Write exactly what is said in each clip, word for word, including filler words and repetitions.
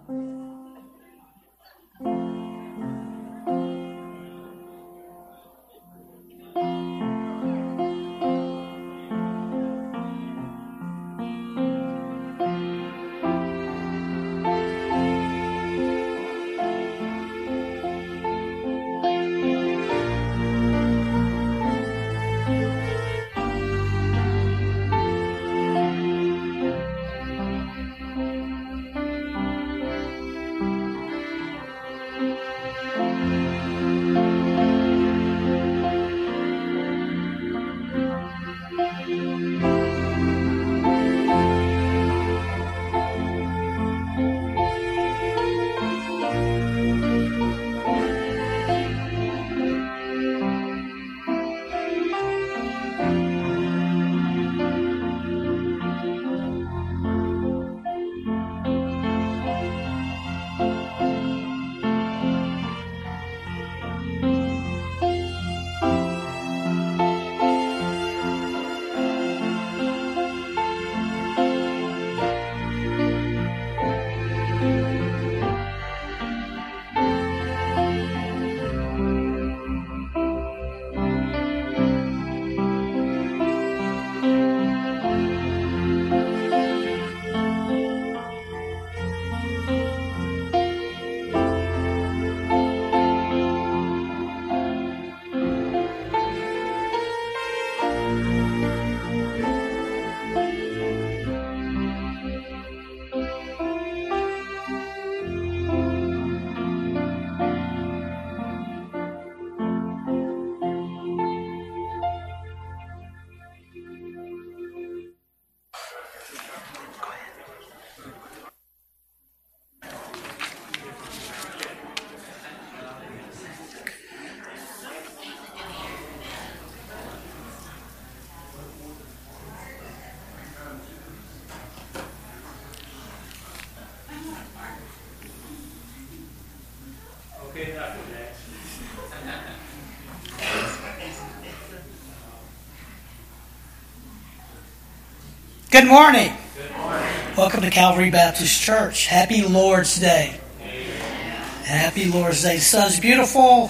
Good morning. Good morning. Welcome to Calvary Baptist Church. Happy Lord's Day. Amen. Happy Lord's Day. The sun's beautiful.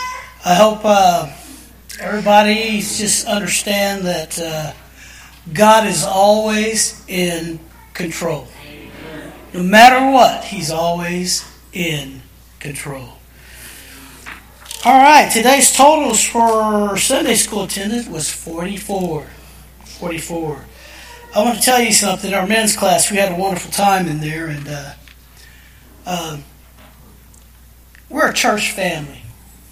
I hope uh, everybody just understand that uh, God is always in control. Amen. No matter what, He's always in control. All right, today's totals for Sunday school attendance was forty-four. forty-four. I want to tell you something. Our men's class, we had a wonderful time in there, and uh, uh, we're a church family.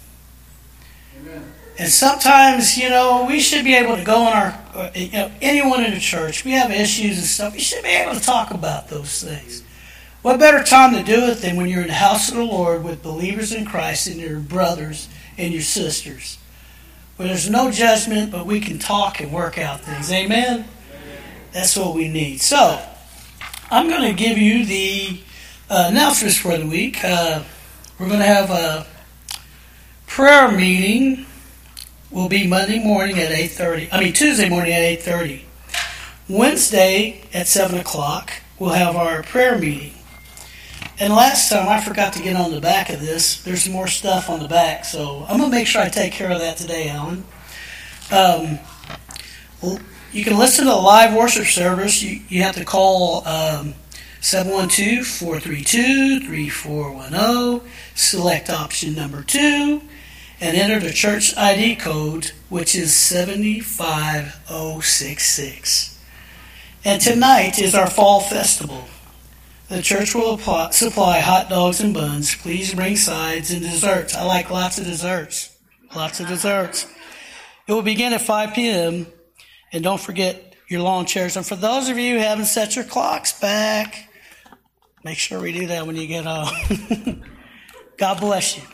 Amen. And sometimes, you know, we should be able to go in our, uh, you know, anyone in the church, we have issues and stuff, we should be able to talk about those things. What better time to do it than when you're in the house of the Lord with believers in Christ and your brothers and your sisters, where there's no judgment, but we can talk and work out things. Amen? That's what we need. So, I'm going to give you the uh, announcements for the week. Uh, we're going to have a prayer meeting. Will be Monday morning at eight thirty. I mean, Tuesday morning at eight thirty. Wednesday at seven o'clock, we'll have our prayer meeting. And last time, I forgot to get on the back of this. There's more stuff on the back, so I'm going to make sure I take care of that today, Alan. Um, well, you can listen to the live worship service. You, you have to call um, seven one two, four three two, three four one zero, select option number two, and enter the church I D code, which is seven five zero six six. And tonight is our fall festival. The church will apply, supply hot dogs and buns. Please bring sides and desserts. I like lots of desserts. Lots of desserts. It will begin at five p.m., and don't forget your lawn chairs. And for those of you who haven't set your clocks back, make sure we do that when you get home. God bless you.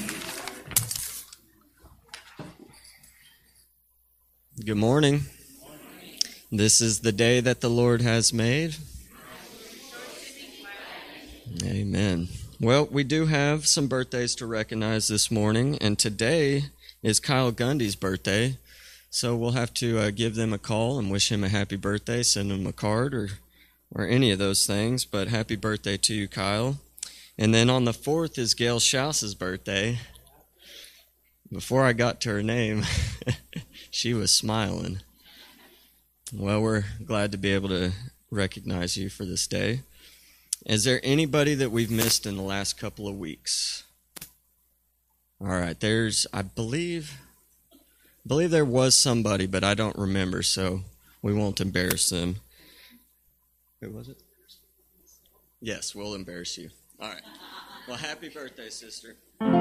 Good morning. This is the day that the Lord has made. Amen. Well, we do have some birthdays to recognize this morning, and today is Kyle Gundy's birthday. So we'll have to uh, give them a call and wish him a happy birthday, send him a card or or any of those things. But happy birthday to you, Kyle. And then on the fourth is Gail Schaus's birthday. Before I got to her name, she was smiling. Well, we're glad to be able to recognize you for this day. Is there anybody that we've missed in the last couple of weeks? All right, there's, I believe, I believe there was somebody, but I don't remember, so we won't embarrass them. Who was it? Yes, we'll embarrass you. All right. Well, happy birthday, sister.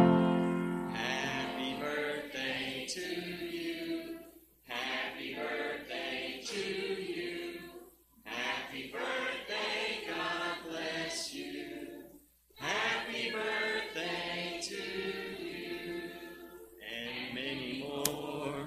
Happy birthday to you. Happy birthday to you. Happy birthday, God bless you. Happy birthday to you. And many more.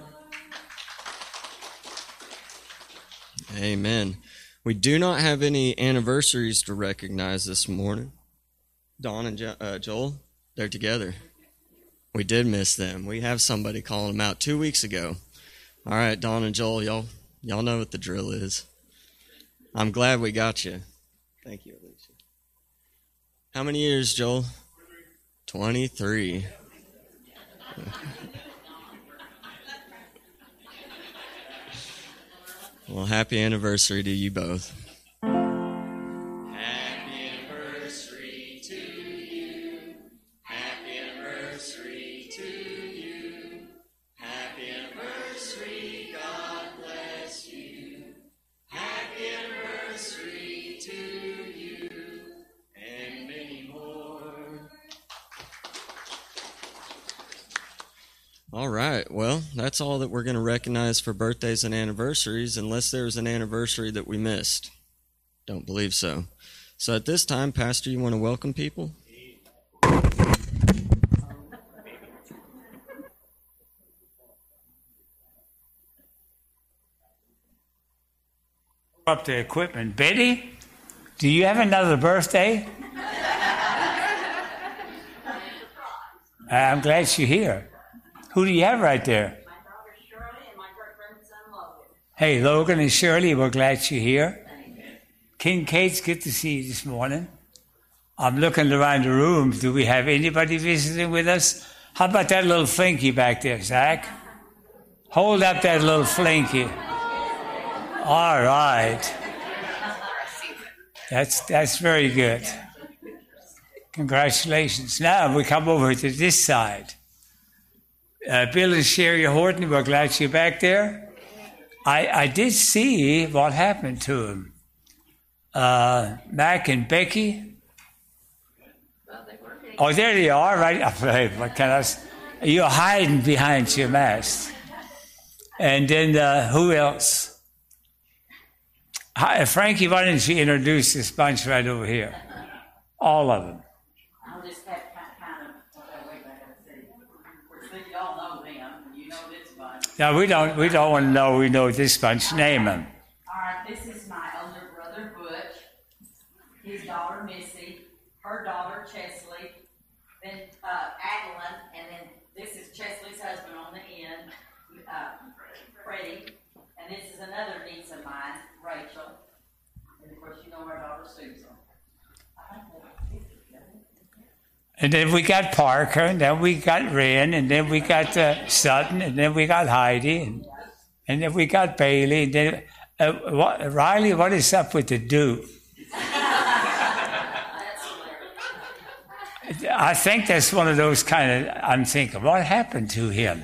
Amen. We do not have any anniversaries to recognize this morning. Dawn and jo- uh, Joel, they're together. We did miss them. We have somebody calling them out two weeks ago. All right, Dawn and Joel, y'all, y'all know what the drill is. I'm glad we got you. Thank you, Alicia. How many years, Joel? twenty-three. Well, happy anniversary to you both. Happy anniversary to you. Happy anniversary to you. Happy anniversary, God bless you. Happy anniversary to you, and many more. All right, well, that's all that we're going to recognize for birthdays and anniversaries, unless there's an anniversary that we missed. Don't believe so. So at this time, Pastor, you want to welcome people? Up the equipment. Betty, do you have another birthday? I'm glad you're here. Who do you have right there? My daughter Shirley and my great-grandson Logan. Hey, Logan and Shirley, we're glad you're here. Kincaid's good to see you this morning. I'm looking around the room. Do we have anybody visiting with us? How about that little flinky back there, Zach? Hold up that little flinky. All right. That's that's very good. Congratulations. Now we come over to this side. Uh, Bill and Sherry Horton, we're glad you're back there. I, I did see what happened to him. Uh, Mac and Becky. Oh, there they are, right? What can I? You're hiding behind your mask. And then uh, who else? Hi, Frankie, why don't you introduce this bunch right over here? All of them. I'll just have kind of, wait, I gotta see. Of course, you all know them, you know this bunch. Now, we don't, we don't want to know we know this bunch. Name them. All right, this is my elder brother, Butch, his daughter, Missy, her daughter, Chesley, then uh, Adeline, and then this is Chesley's husband on the end, uh, Freddie, and this is another niece of mine, Rachel, and of course, you know our daughter, Susan. And then we got Parker, and then we got Ren, and then we got uh, Sutton, and then we got Heidi, and, and then we got Bailey, and then uh, what, Riley, what is up with the Duke? I think that's one of those kind of, I'm thinking, what happened to him?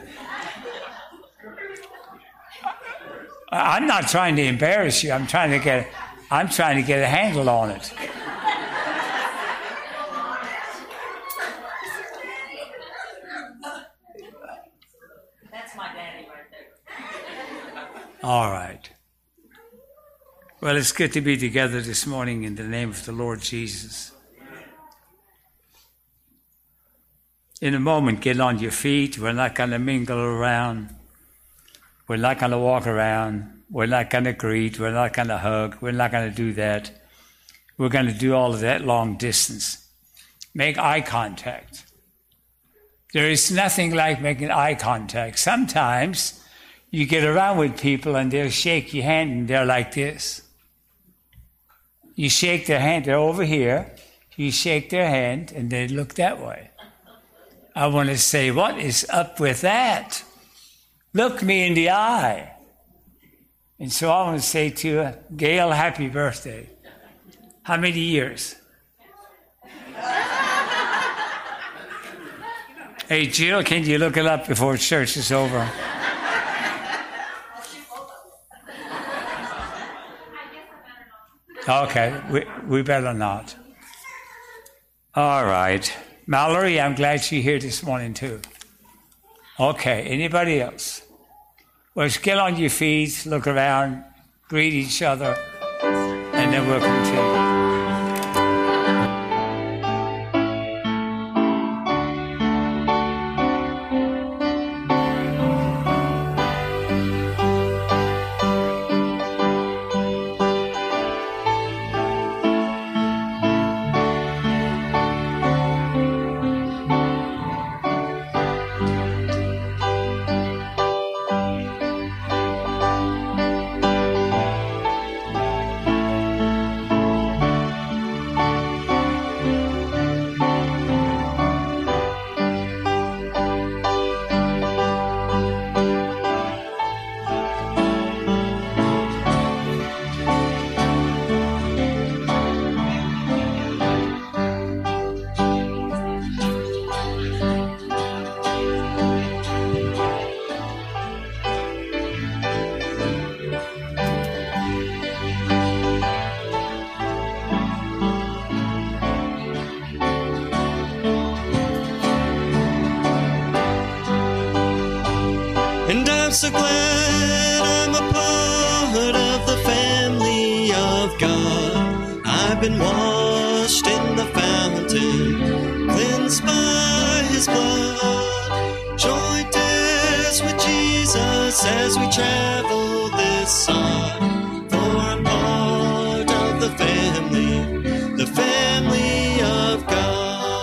I'm not trying to embarrass you. I'm trying to get, I'm trying to get a handle on it. That's my daddy right there. All right. Well, it's good to be together this morning in the name of the Lord Jesus. In a moment, get on your feet. We're not going to mingle around. We're not going to walk around. We're not going to greet. We're not going to hug. We're not going to do that. We're going to do all of that long distance. Make eye contact. There is nothing like making eye contact. Sometimes you get around with people and they'll shake your hand and they're like this. You shake their hand, they're over here. You shake their hand and they look that way. I want to say, what is up with that? Look me in the eye. And so I want to say to you, Gail, happy birthday. How many years? Hey, Jill, can you look it up before church is over? Okay, we, we better not. All right. Mallory, I'm glad she's here this morning too. Okay, anybody else? Well, just get on your feet, look around, greet each other, and then we'll continue. I'm so glad I'm a part of the family of God. I've been washed in the fountain, cleansed by His blood. Joint heirs with Jesus as we travel this side. For I'm part of the family, the family of God.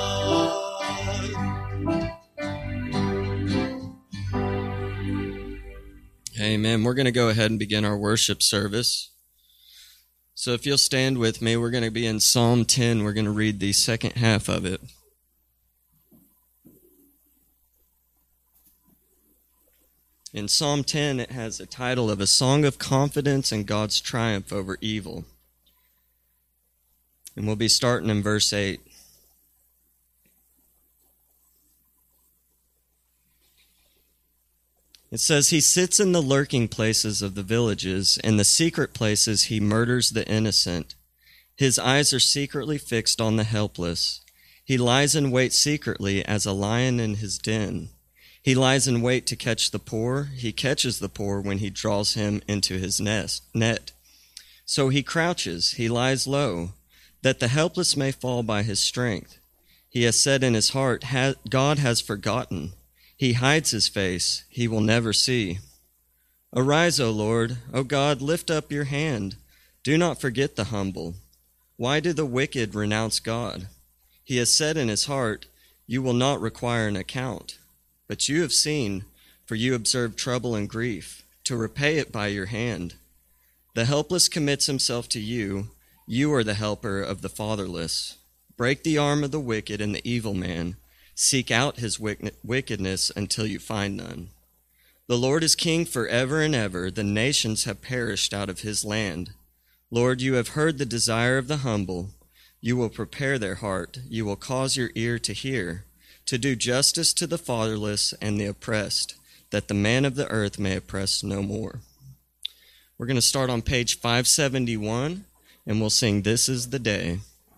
Amen. We're going to go ahead and begin our worship service. So if you'll stand with me, we're going to be in Psalm ten. We're going to read the second half of it. In Psalm ten, it has a title of A Song of Confidence and God's Triumph Over Evil. And we'll be starting in verse eight. It says, He sits in the lurking places of the villages. In the secret places he murders the innocent. His eyes are secretly fixed on the helpless. He lies in wait secretly as a lion in his den. He lies in wait to catch the poor. He catches the poor when he draws him into his nest, net. So he crouches, he lies low, that the helpless may fall by his strength. He has said in his heart, God has forgotten. He hides his face, he will never see. Arise, O Lord, O God, lift up your hand. Do not forget the humble. Why do the wicked renounce God? He has said in his heart, You will not require an account. But you have seen, for you observe trouble and grief, to repay it by your hand. The helpless commits himself to you. You are the helper of the fatherless. Break the arm of the wicked and the evil man. Seek out his wickedness until you find none. The Lord is king forever and ever. The nations have perished out of his land. Lord, you have heard the desire of the humble. You will prepare their heart. You will cause your ear to hear, to do justice to the fatherless and the oppressed, that the man of the earth may oppress no more. We're going to start on page five seventy-one, and we'll sing This Is the Day.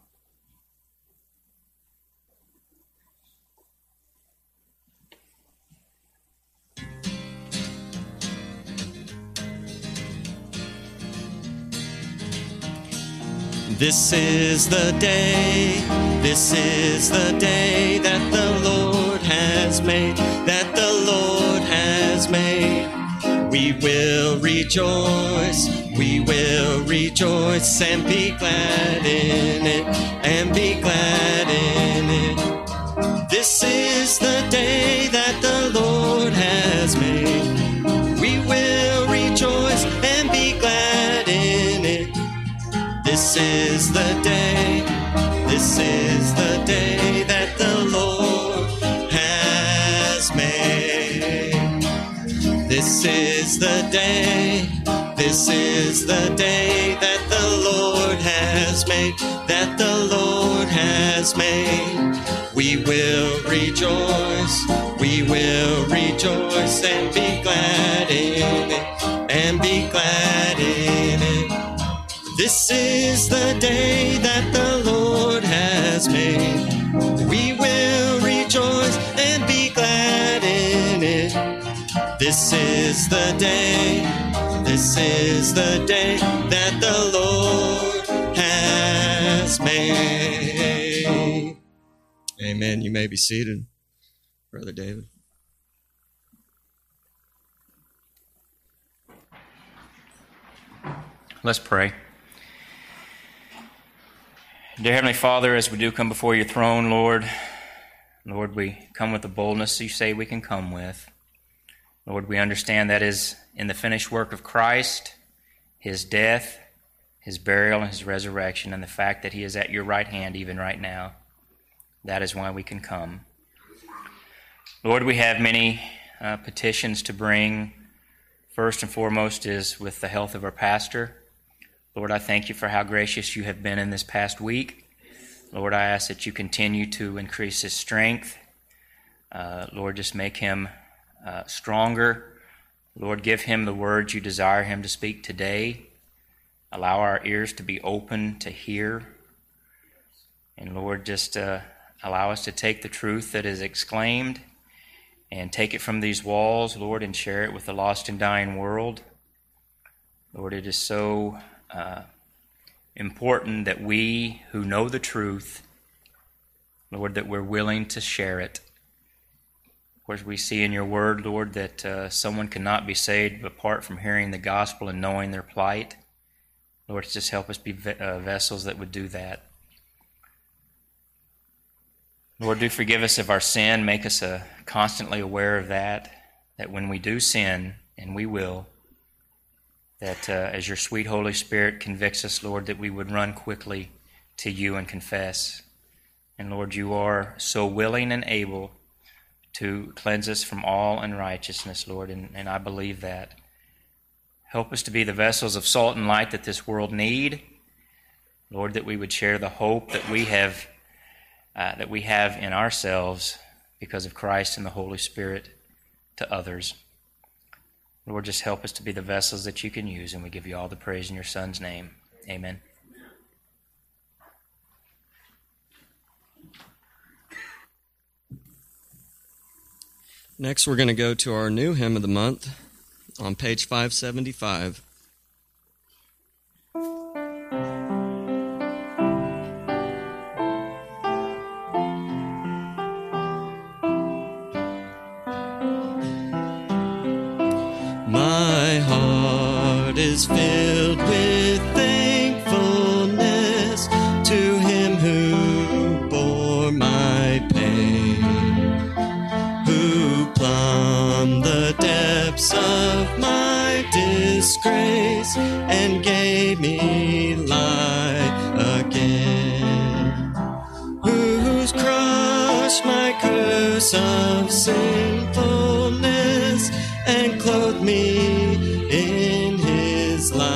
This is the day, this is the day that the Lord has made, that the Lord has made. We will rejoice, we will rejoice and be glad in it, and be glad in it. This is the day that the Lord has made. We will rejoice and be glad in it. This is the day, This is the day that the Lord has made. This is the day, this is the day that the Lord has made, that the Lord has made. We will rejoice, we will rejoice and be glad in it, and be glad in it. This is the day that the Lord has made. We will rejoice and be glad in it. This is the day, this is the day that the Lord has made. Amen. You may be seated, Brother David. Let's pray. Dear Heavenly Father, as we do come before your throne, Lord, Lord, we come with the boldness you say we can come with. Lord, we understand that is in the finished work of Christ, his death, his burial, and his resurrection, and the fact that he is at your right hand even right now. That is why we can come. Lord, we have many uh, petitions to bring. First and foremost is with the health of our pastor. Lord, I thank you for how gracious you have been in this past week. Lord, I ask that you continue to increase his strength. Uh, Lord, just make him uh, stronger. Lord, give him the words you desire him to speak today. Allow our ears to be open to hear. And Lord, just uh, allow us to take the truth that is exclaimed and take it from these walls, Lord, and share it with the lost and dying world. Lord, it is so uh, important that we who know the truth, Lord, that we're willing to share it. Of course, we see in your word, Lord, that uh, someone cannot be saved apart from hearing the gospel and knowing their plight. Lord, just help us be ve- uh, vessels that would do that. Lord, do forgive us of our sin. Make us uh, constantly aware of that, that when we do sin, and we will, that uh, as your sweet Holy Spirit convicts us, Lord, that we would run quickly to you and confess. And Lord, you are so willing and able to cleanse us from all unrighteousness, Lord, and, and I believe that. Help us to be the vessels of salt and light that this world need. Lord, that we would share the hope that we have uh, that we have in ourselves because of Christ and the Holy Spirit to others. Lord, just help us to be the vessels that you can use, and we give you all the praise in your Son's name. Amen. Next, we're going to go to our new hymn of the month on page five seventy-five. My heart is filled with thankfulness to him who bore my pain, who plumbed the depths of my disgrace and gave me life again, who's crushed my curse of sinfulness and clothed me in his light,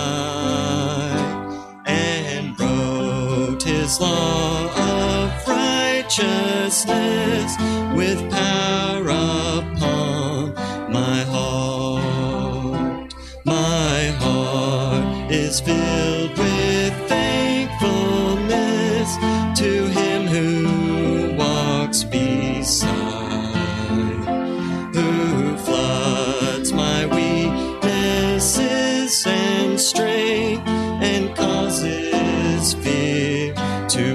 and wrote his law of righteousness with power upon my heart. My heart is filled with thankfulness to him who walks beside, who floods my weaknesses and strength and causes fear to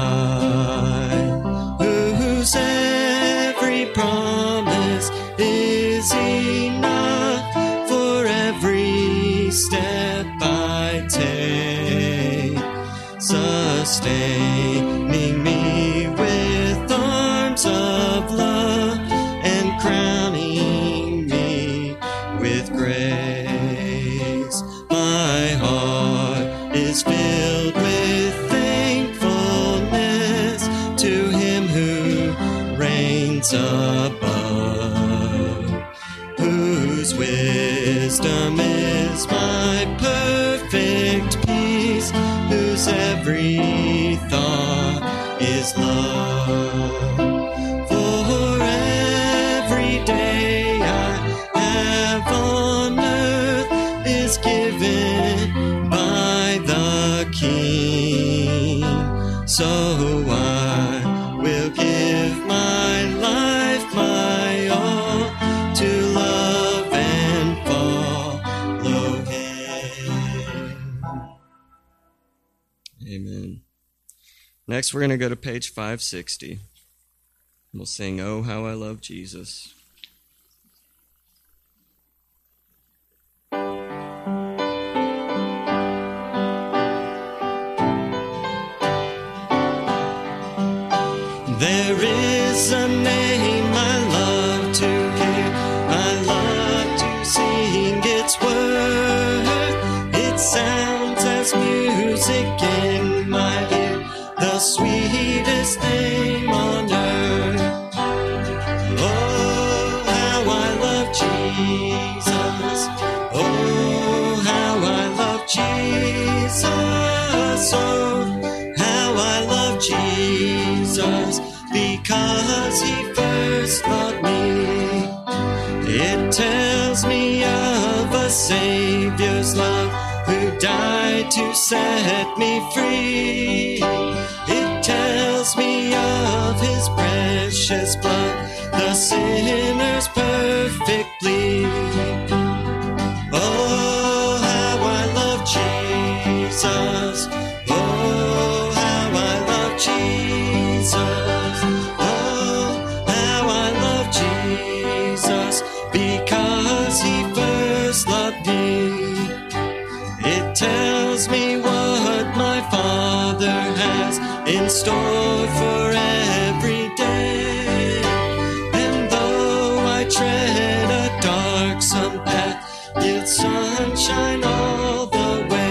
fly, whose every promise is enough for every step I take, sustaining me with arms of love and crowning me with grace. My heart is filled with thankfulness every thought is love. For every day I have on earth is given by the King. So I will give my life, my all, to love and follow Him. Amen. Next, we're going to go to page five sixty. We'll sing, "Oh, How I Love Jesus." There is a name I love to hear, I love to sing its worth. It sounds as music in my ear, the sweetest name on earth. Oh, how I love Jesus. Oh, how I love Jesus. Oh, how I love Jesus. Because He first loved me. It tells me of a Savior's love who died to set me free. It tells me of His precious blood, the sinner's perfectly. Oh, how I love Jesus. Oh, how I love Jesus. Because He first loved me. It tells me what my Father has in store for every day. And though I tread a darksome path, it's sunshine all the way.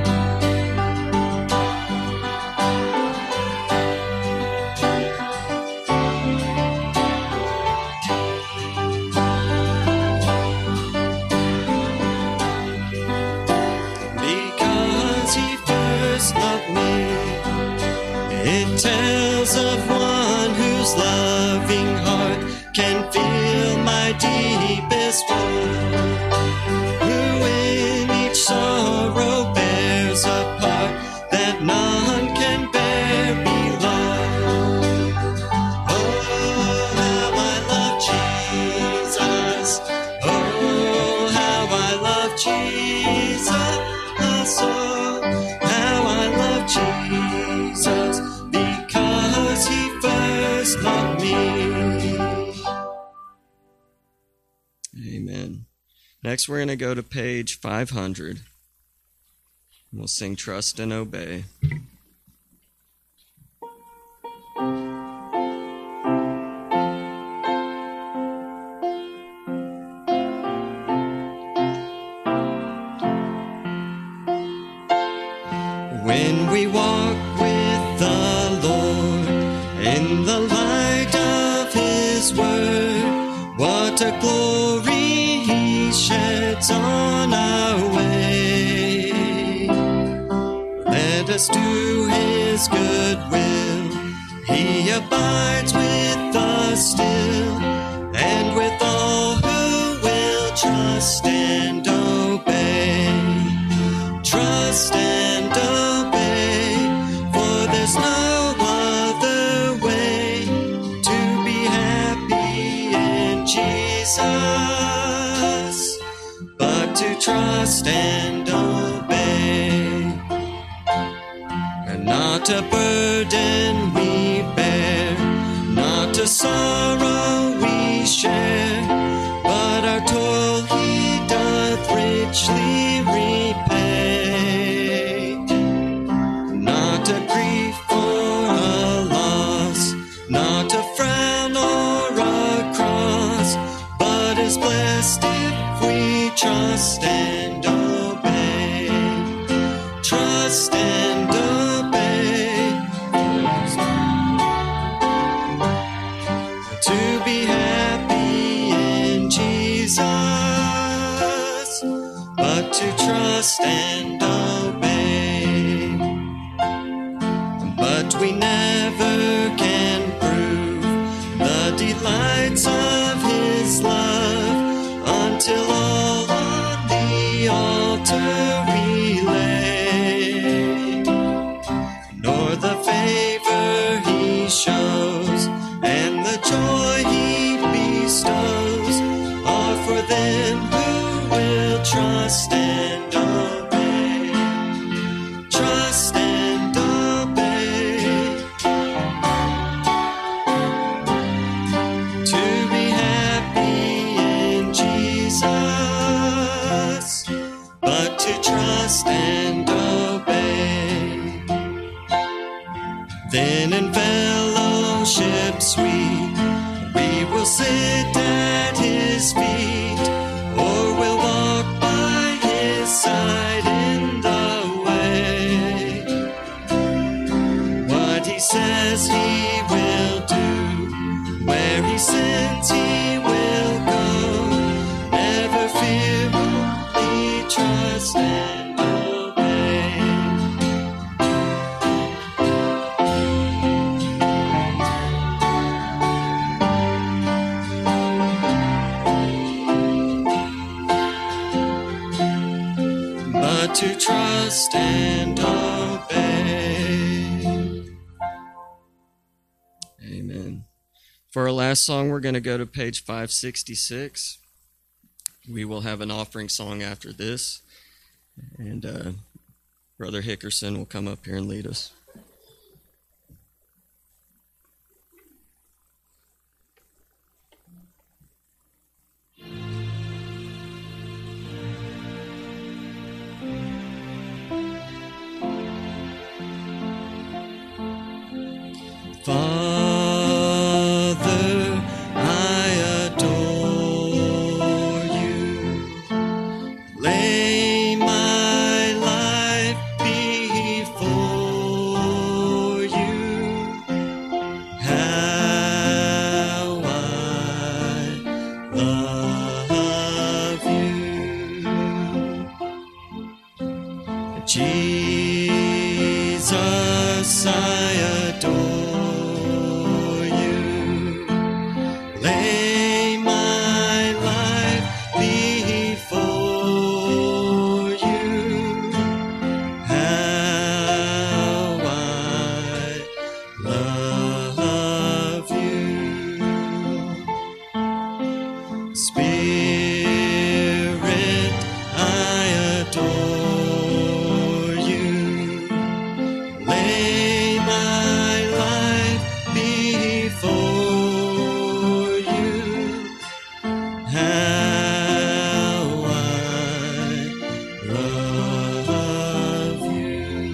It tells of one whose loving heart can feel my deepest wound, who in each sorrow bears a part that none can bear below. Oh, how I love Jesus. Oh, how I love Jesus. Oh, how I love Jesus. Because He first loved me. Amen. Next, we're going to go to page five hundred. We'll sing "Trust and Obey." When we walk with the Lord in the light of His word, what a glory He sheds on our way. Let us do His good will. He abides with us still, and with all who will trust and obey. Trust and obey, for there's no other way to be happy in Jesus, but to trust and obey. And not a burden we bear, not a sorrow we share, but our toil He doth richly repay. Not a grief or a loss, not a frown or a cross, but is blessed if we trust and obey. Trust and obey. To be happy in Jesus, but to trust and we never can prove the delights of his love until all on the altar we lay. Nor the favor he shows and the joy he bestows are for them who will trust and obey. Trust and obey. To be happy in Jesus, but to trust and obey. Then in fellowship sweet, we will sit at his feet, or we'll walk by his side in the way. What he says he will do, where he sends he will go. Never fear, only trust and obey. But to trust and obey. Amen. For our last song, we're going to go to page five sixty-six. We will have an offering song after this, and uh, Brother Hickerson will come up here and lead us. Father, I adore you. Lay my life before you. How I love you. Jesus, I adore. Lay my life before you. How I love you. Spirit, I adore you. Lay my life before you. How I love you.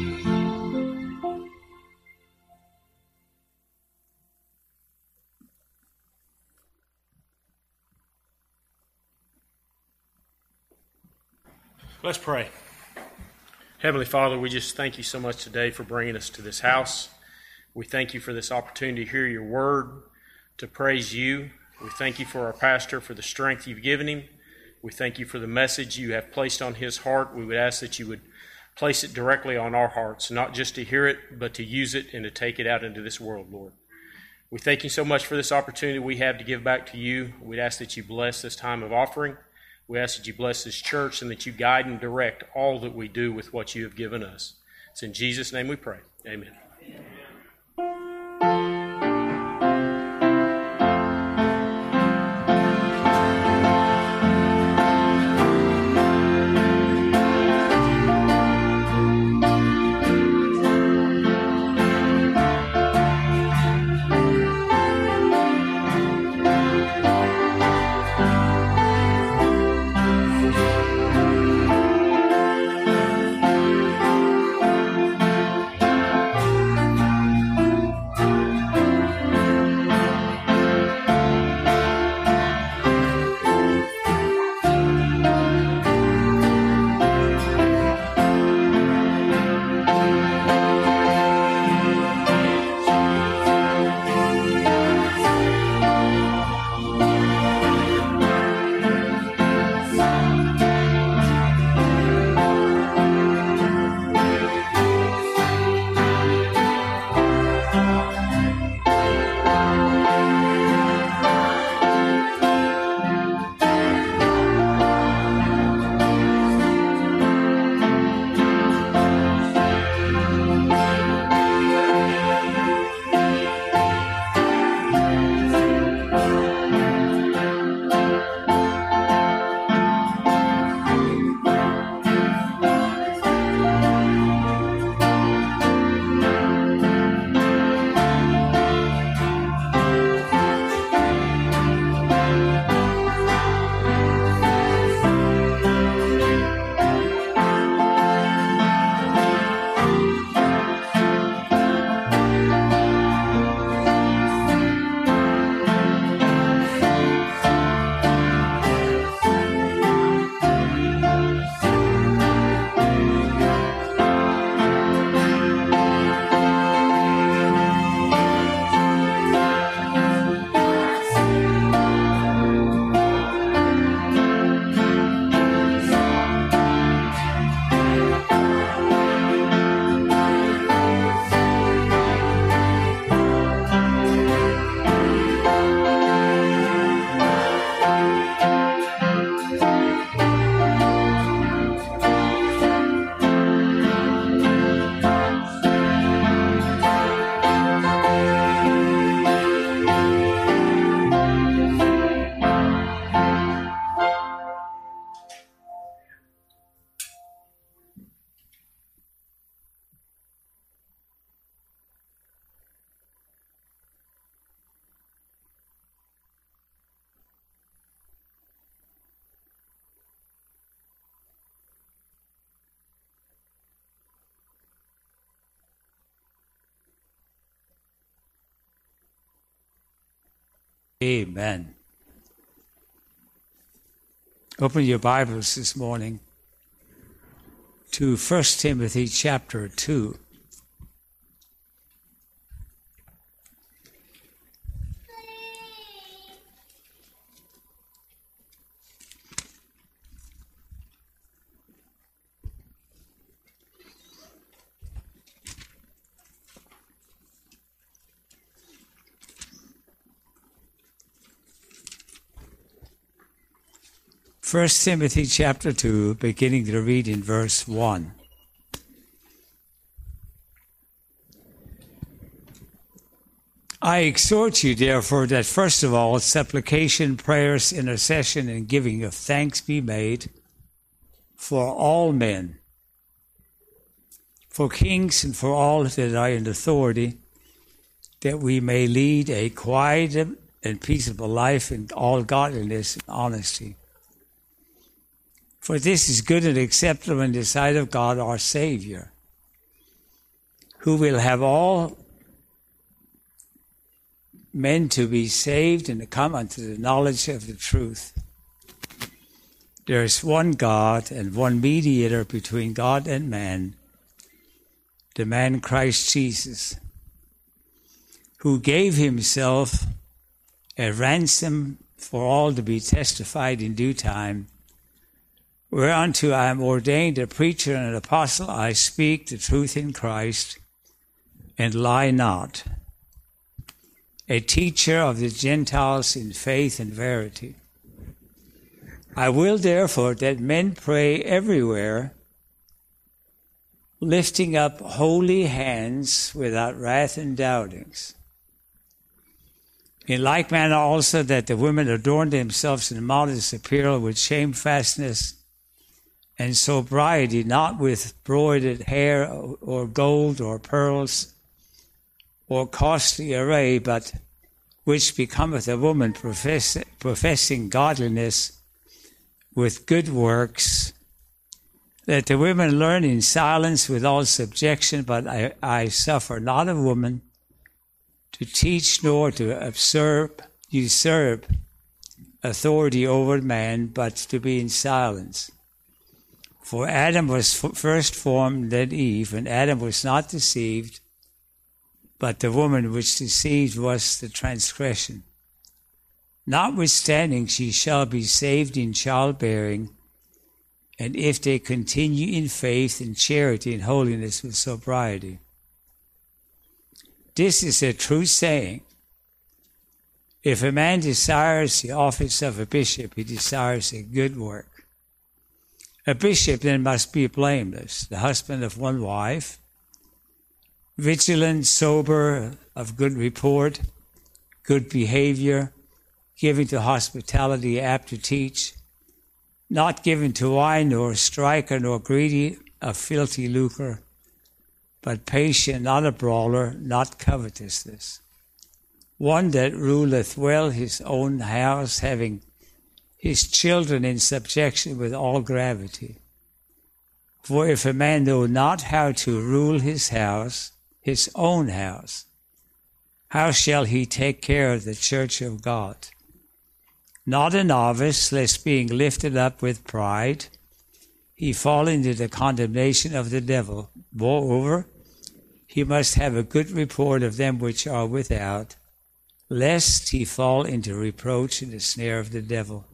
Let's pray. Heavenly Father, we just thank you so much today for bringing us to this house. We thank you for this opportunity to hear your word, to praise you. We thank you for our pastor, for the strength you've given him. We thank you for the message you have placed on his heart. We would ask that you would place it directly on our hearts, not just to hear it, but to use it and to take it out into this world, Lord. We thank you so much for this opportunity we have to give back to you. We'd ask that you bless this time of offering. We ask that you bless this church and that you guide and direct all that we do with what you have given us. It's in Jesus' name we pray. Amen. Amen. Open your Bibles this morning to First Timothy chapter two. First Timothy chapter two, beginning to read in verse one. I exhort you, therefore, that first of all, supplication, prayers, intercession, and giving of thanks be made for all men, for kings and for all that are in authority, that we may lead a quiet and peaceable life in all godliness and honesty. For this is good and acceptable in the sight of God our Savior, who will have all men to be saved and to come unto the knowledge of the truth. There is one God and one mediator between God and man, the man Christ Jesus, who gave himself a ransom for all to be testified in due time. Whereunto I am ordained a preacher and an apostle, I speak the truth in Christ, and lie not, a teacher of the Gentiles in faith and verity. I will therefore that men pray everywhere, lifting up holy hands without wrath and doubtings. In like manner also that the women adorn themselves in modest apparel with shamefastness and sobriety, not with broidered hair or gold or pearls or costly array, but which becometh a woman profess, professing godliness with good works. Let the women learn in silence with all subjection, but I, I suffer not a woman to teach nor to usurp, usurp authority over man, but to be in silence. For Adam was f- first formed, then Eve, and Adam was not deceived, but the woman which deceived was the transgression. Notwithstanding, she shall be saved in childbearing, and if they continue in faith and charity and holiness with sobriety. This is a true saying. If a man desires the office of a bishop, he desires a good work. A bishop then must be blameless, the husband of one wife, vigilant, sober, of good report, good behavior, given to hospitality, apt to teach, not given to wine, nor striker, nor greedy of filthy lucre, but patient, not a brawler, not covetousness. One that ruleth well his own house, having his children in subjection with all gravity. For if a man know not how to rule his house, his own house, how shall he take care of the church of God? Not a novice, lest being lifted up with pride, he fall into the condemnation of the devil. Moreover, he must have a good report of them which are without, lest he fall into reproach in the snare of the devil.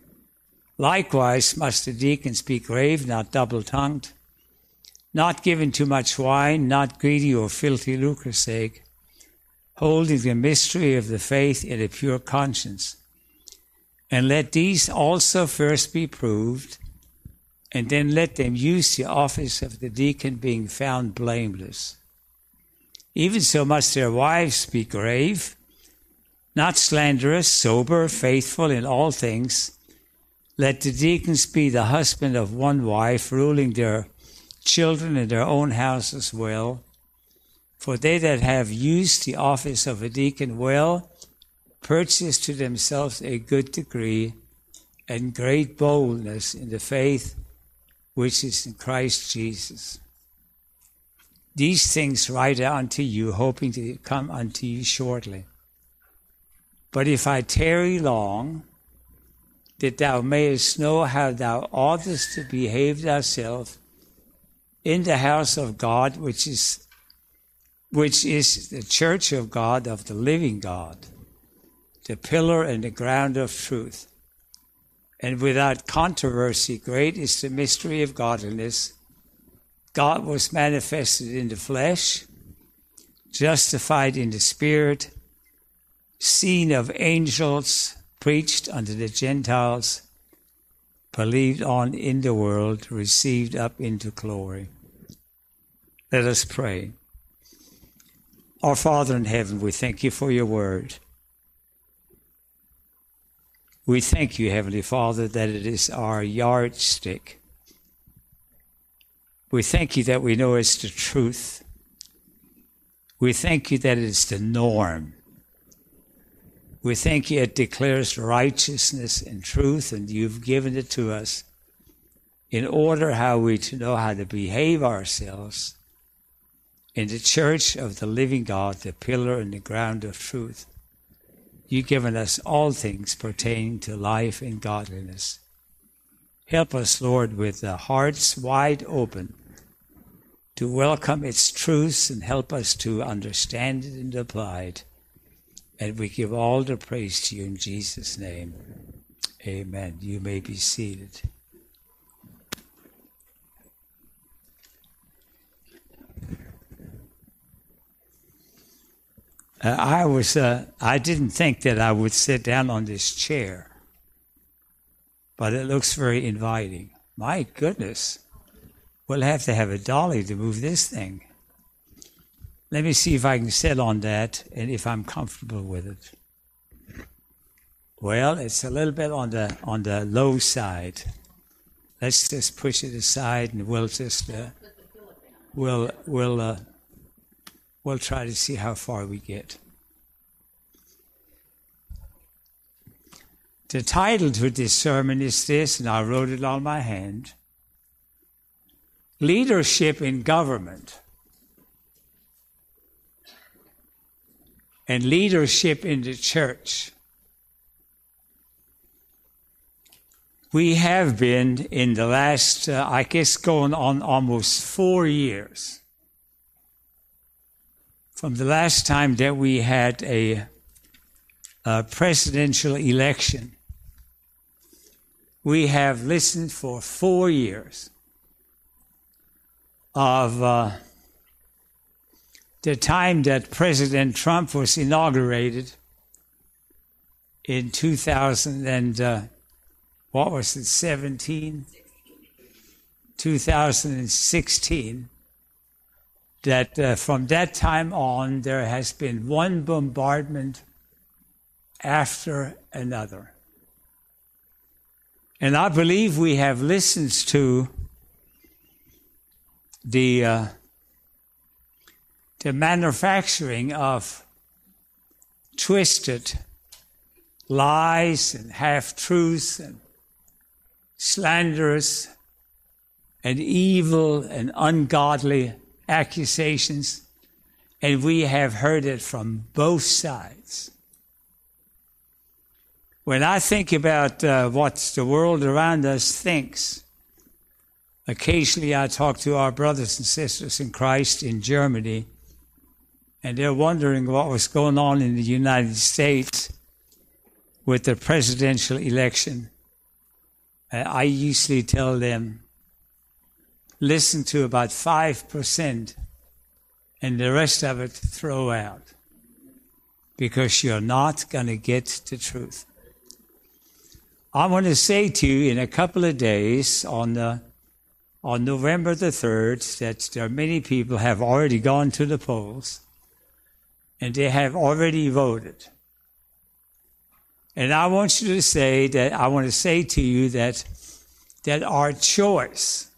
Likewise must the deacons be grave, not double-tongued, not given to much wine, not greedy or filthy lucre's sake, holding the mystery of the faith in a pure conscience. And let these also first be proved, and then let them use the office of the deacon, being found blameless. Even so must their wives be grave, not slanderous, sober, faithful in all things. Let the deacons be the husband of one wife, ruling their children in their own houses well. For they that have used the office of a deacon well purchase to themselves a good degree and great boldness in the faith which is in Christ Jesus. These things write I unto you, hoping to come unto you shortly. But if I tarry long, that thou mayest know how thou oughtest to behave thyself in the house of God, which is which is the church of God, of the living God, the pillar and the ground of truth. And without controversy, great is the mystery of godliness. God was manifested in the flesh, justified in the spirit, seen of angels, preached unto the Gentiles, believed on in the world, received up into glory. Let us pray. Our Father in heaven, we thank you for your word. We thank you, Heavenly Father, that it is our yardstick. We thank you that we know it's the truth. We thank you that it's the norm. We thank you it declares righteousness and truth, and you've given it to us in order how we to know how to behave ourselves in the church of the living God, the pillar and the ground of truth. You've given us all things pertaining to life and godliness. Help us, Lord, with the hearts wide open to welcome its truths and help us to understand it and apply it. And we give all the praise to you in Jesus' name. Amen. You may be seated. Uh, I was, uh, I didn't think that I would sit down on this chair, but it looks very inviting. My goodness. We'll have to have a dolly to move this thing. Let me see if I can sit on that and if I'm comfortable with it. Well, it's a little bit on the on the low side. Let's just push it aside and we'll just uh, we'll we'll uh, we'll try to see how far we get. The title to this sermon is this, and I wrote it on my hand: Leadership in Government and Leadership in the Church. We have been in the last, uh, I guess, going on almost four years from the last time that we had a, a presidential election. We have listened for four years of uh, the time that President Trump was inaugurated in two thousand and uh, what was it, seventeen? two thousand sixteen. That uh, from that time on, there has been one bombardment after another. And I believe we have listened to the uh, the manufacturing of twisted lies and half-truths and slanderous and evil and ungodly accusations, and we have heard it from both sides. When I think about uh, what the world around us thinks, occasionally I talk to our brothers and sisters in Christ in Germany, and they're wondering what was going on in the United States with the presidential election. Uh, I usually tell them, listen to about five percent and the rest of it throw out, because you're not going to get the truth. I want to say to you in a couple of days on the, on November the third that there are many people have already gone to the polls and they have already voted. And I want you to say that, I want to say to you that, that our choice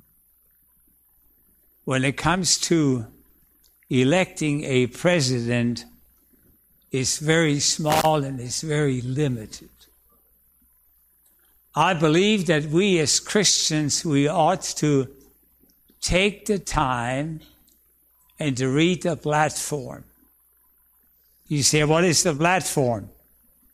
when it comes to electing a president is very small and is very limited. I believe that we as Christians, we ought to take the time and to read the platform. You say, what is the platform?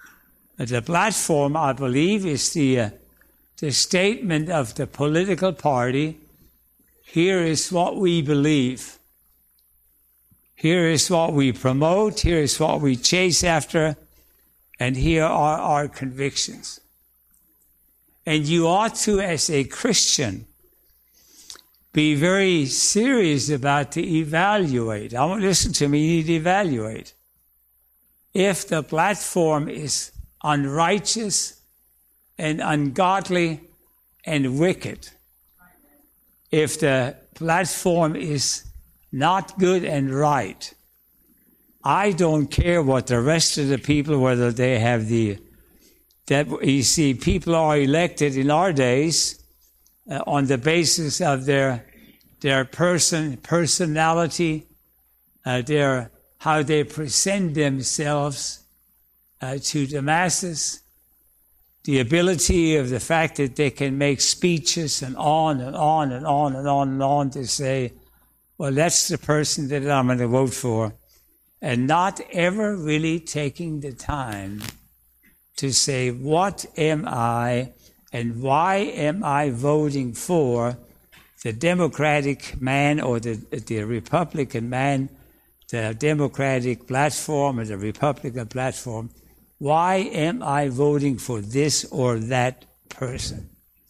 The platform, I believe, is the, uh, the statement of the political party. Here is what we believe. Here is what we promote. Here is what we chase after. And here are our convictions. And you ought to, as a Christian, be very serious about to evaluate. I want listen to me, you need to evaluate. If the platform is unrighteous and ungodly and wicked, if the platform is not good and right, I don't care what the rest of the people, whether they have the, that you see, people are elected in our days uh, on the basis of their their person, personality, uh, their how they present themselves uh, to the masses, the ability of the fact that they can make speeches and on and on and on and on and on to say, well, that's the person that I'm going to vote for, and not ever really taking the time to say, what am I and why am I voting for the Democratic man or the, the Republican man, the Democratic platform or the Republican platform? Why am I voting for this or that person?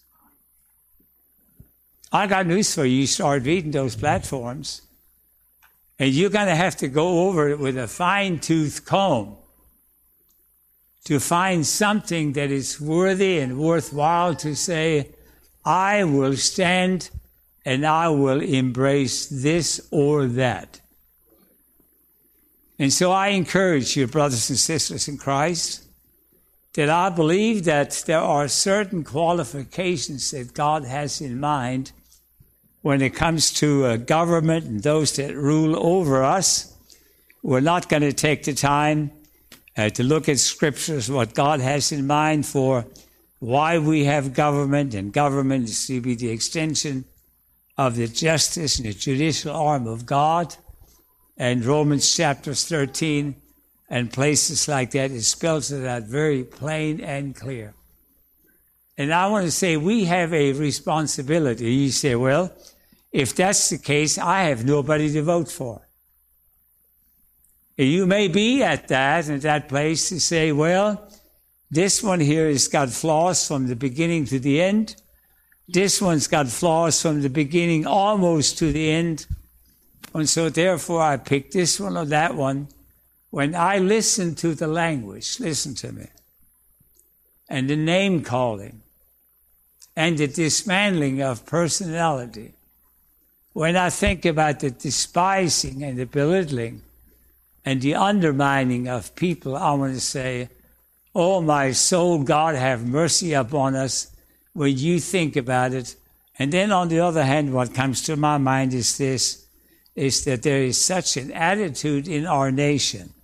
I got news for you. You start reading those platforms, and you're going to have to go over it with a fine-tooth comb to find something that is worthy and worthwhile to say, I will stand and I will embrace this or that. And so I encourage you, brothers and sisters in Christ, that I believe that there are certain qualifications that God has in mind when it comes to uh, government and those that rule over us. We're not going to take the time uh, to look at scriptures, what God has in mind for why we have government, and government is to be the extension of the justice and the judicial arm of God. And Romans chapter thirteen and places like that, it spells it out very plain and clear. And I want to say we have a responsibility. You say, well, if that's the case, I have nobody to vote for. You may be at that, at that place to say, well, this one here has got flaws from the beginning to the end. This one's got flaws from the beginning almost to the end. And so therefore I pick this one or that one. When I listen to the language, listen to me, and the name calling, and the dismantling of personality, when I think about the despising and the belittling and the undermining of people, I want to say, oh, my soul, God have mercy upon us when you think about it. And then on the other hand, what comes to my mind is this, is that there is such an attitude in our nation.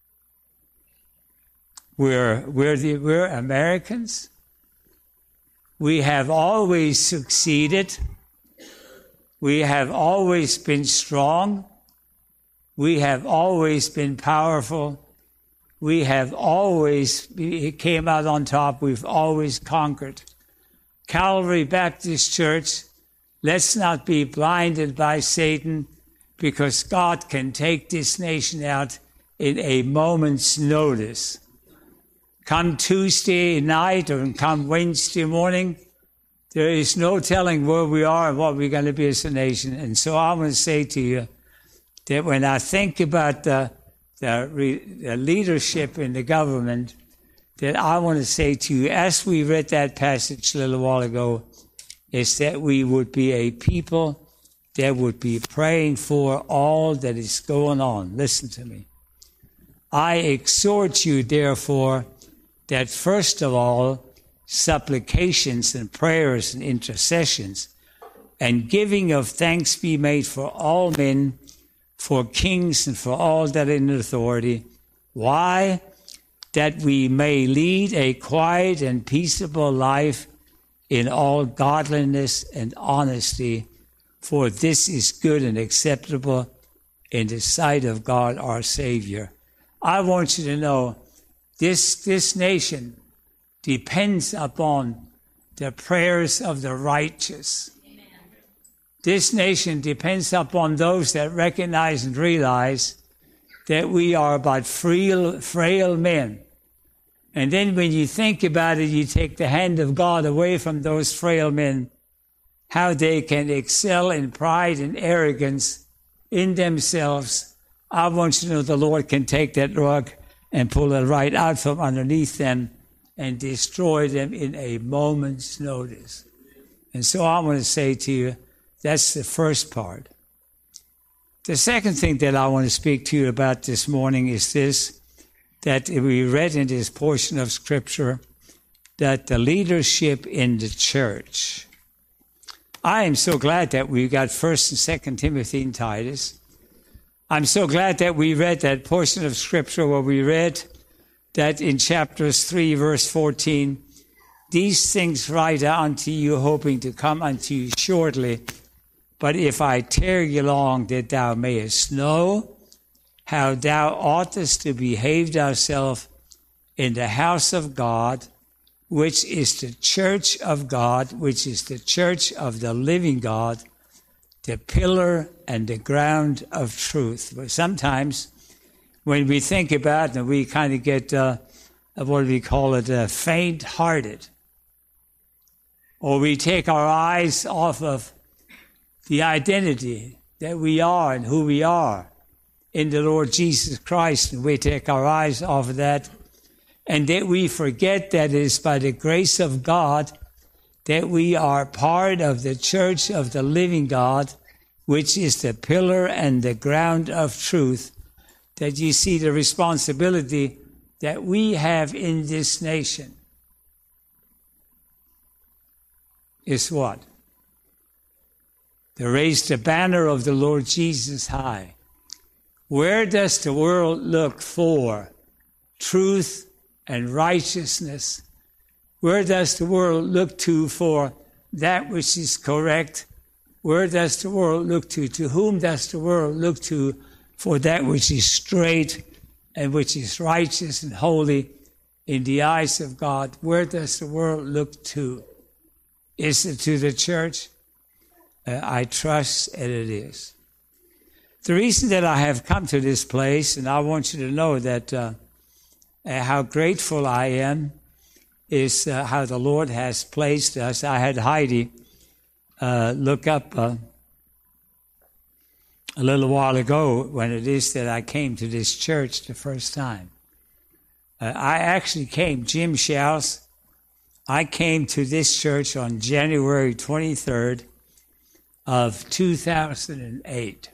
We're, we're, the, we're Americans. We have always succeeded. We have always been strong. We have always been powerful. We have always came out on top. We've always conquered. Calvary Baptist Church, let's not be blinded by Satan, because God can take this nation out in a moment's notice. Come Tuesday night or come Wednesday morning, there is no telling where we are and what we're going to be as a nation. And so I want to say to you that when I think about the, the, re, the leadership in the government, that I want to say to you, as we read that passage a little while ago, is that we would be a people that would be praying for all that is going on. Listen to me. I exhort you, therefore, that first of all, supplications and prayers and intercessions and giving of thanks be made for all men, for kings and for all that are in authority. Why? That we may lead a quiet and peaceable life in all godliness and honesty, for this is good and acceptable in the sight of God our Savior. I want you to know, this, this nation depends upon the prayers of the righteous. Amen. This nation depends upon those that recognize and realize that we are but frail, frail men. And then when you think about it, you take the hand of God away from those frail men, how they can excel in pride and arrogance in themselves. I want you to know the Lord can take that rug and pull it right out from underneath them and destroy them in a moment's notice. And so I want to say to you, that's the first part. The second thing that I want to speak to you about this morning is this, that we read in this portion of Scripture, that the leadership in the church. I am so glad that we got First and Second Timothy and Titus. I'm so glad that we read that portion of Scripture where we read that in chapters three, verse fourteen, these things write I unto you, hoping to come unto you shortly. But if I tarry long, that thou mayest know how thou oughtest to behave thyself in the house of God, which is the church of God, which is the church of the living God, the pillar and the ground of truth. But sometimes when we think about it, we kind of get, uh, what do we call it, uh, faint-hearted. Or we take our eyes off of the identity that we are and who we are in the Lord Jesus Christ, and we take our eyes off of that, and that we forget that it is by the grace of God that we are part of the church of the living God, which is the pillar and the ground of truth, that you see the responsibility that we have in this nation is what? To raise the banner of the Lord Jesus high. Where does the world look for truth and righteousness? Where does the world look to for that which is correct? Where does the world look to? To whom does the world look to for that which is straight and which is righteous and holy in the eyes of God? Where does the world look to? Is it to the church? Uh, I trust that it is. The reason that I have come to this place, and I want you to know that uh, uh, how grateful I am, is uh, how the Lord has placed us. I had Heidi uh, look up uh, a little while ago when it is that I came to this church the first time. Uh, I actually came, Jim Schaus, I came to this church on January twenty-third of two thousand eight.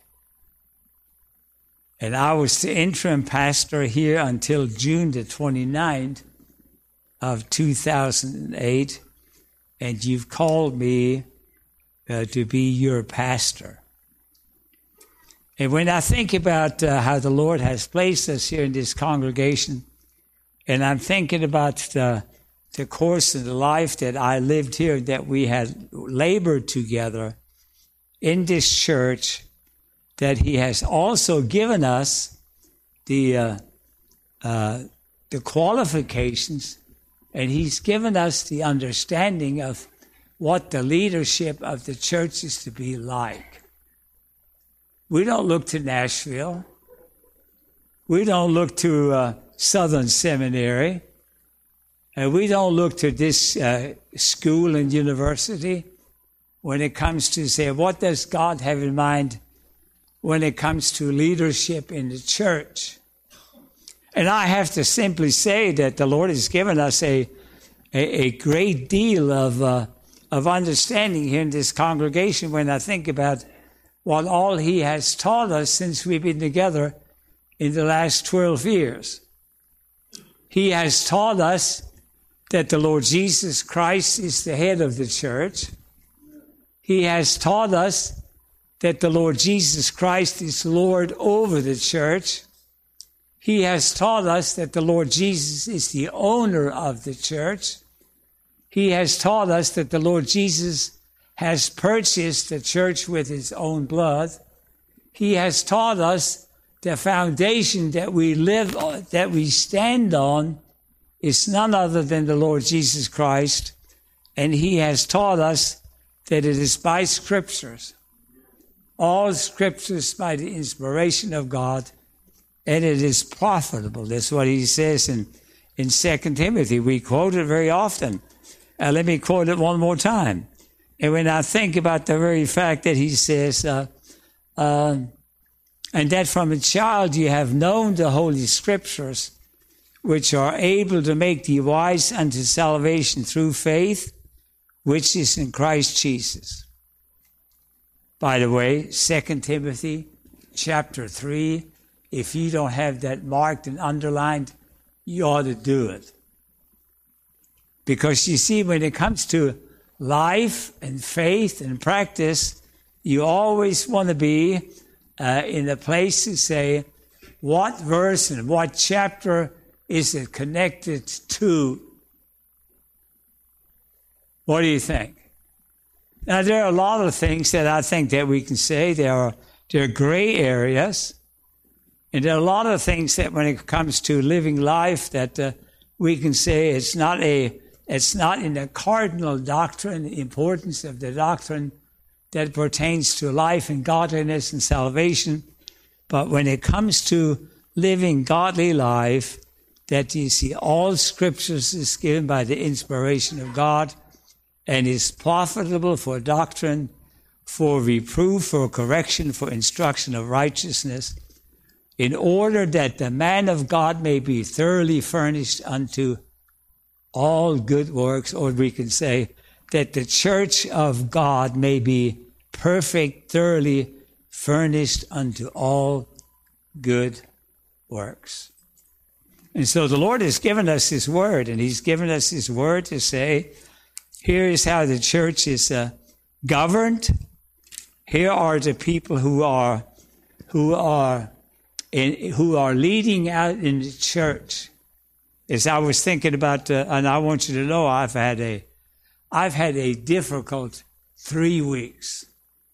And I was the interim pastor here until June the twenty-ninth of two thousand eight, and you've called me uh, to be your pastor. And when I think about uh, how the Lord has placed us here in this congregation, and I'm thinking about the, the course of the life that I lived here, that we had labored together in this church, that He has also given us the uh, uh, the qualifications, and He's given us the understanding of what the leadership of the church is to be like. We don't look to Nashville. We don't look to uh, Southern Seminary. And we don't look to this uh, school and university when it comes to say, what does God have in mind when it comes to leadership in the church? And I have to simply say that the Lord has given us a a, a great deal of uh, of understanding here in this congregation when I think about what all He has taught us since we've been together in the last twelve years. He has taught us that the Lord Jesus Christ is the head of the church. He has taught us that the Lord Jesus Christ is Lord over the church. He has taught us that the Lord Jesus is the owner of the church. He has taught us that the Lord Jesus has purchased the church with His own blood. He has taught us the foundation that we live on, that we stand on, is none other than the Lord Jesus Christ, and he has taught us that it is by Scriptures, all Scriptures by the inspiration of God, and it is profitable. That's what he says in, in Second Timothy. We quote it very often. Uh, let me quote it one more time. And when I think about the very fact that he says, uh, uh, and that from a child you have known the Holy Scriptures, which are able to make thee wise unto salvation through faith, which is in Christ Jesus. By the way, Second Timothy chapter three, if you don't have that marked and underlined, you ought to do it. Because you see, when it comes to life and faith and practice, you always want to be uh, in a place to say, what verse and what chapter is it connected to? What do you think? Now, there are a lot of things that I think that we can say. There are, there are gray areas. And there are a lot of things that when it comes to living life that uh, we can say it's not a, it's not in the cardinal doctrine, the importance of the doctrine that pertains to life and godliness and salvation. But when it comes to living godly life, that you see all Scriptures is given by the inspiration of God and is profitable for doctrine, for reproof, for correction, for instruction of righteousness, in order that the man of God may be thoroughly furnished unto all good works, or we can say that the church of God may be perfect, thoroughly furnished unto all good works. And so the Lord has given us His Word, and He's given us His Word to say, here is how the church is uh, governed. Here are the people who are who are in, who are leading out in the church. As I was thinking about, uh, and I want you to know, I've had a I've had a difficult three weeks.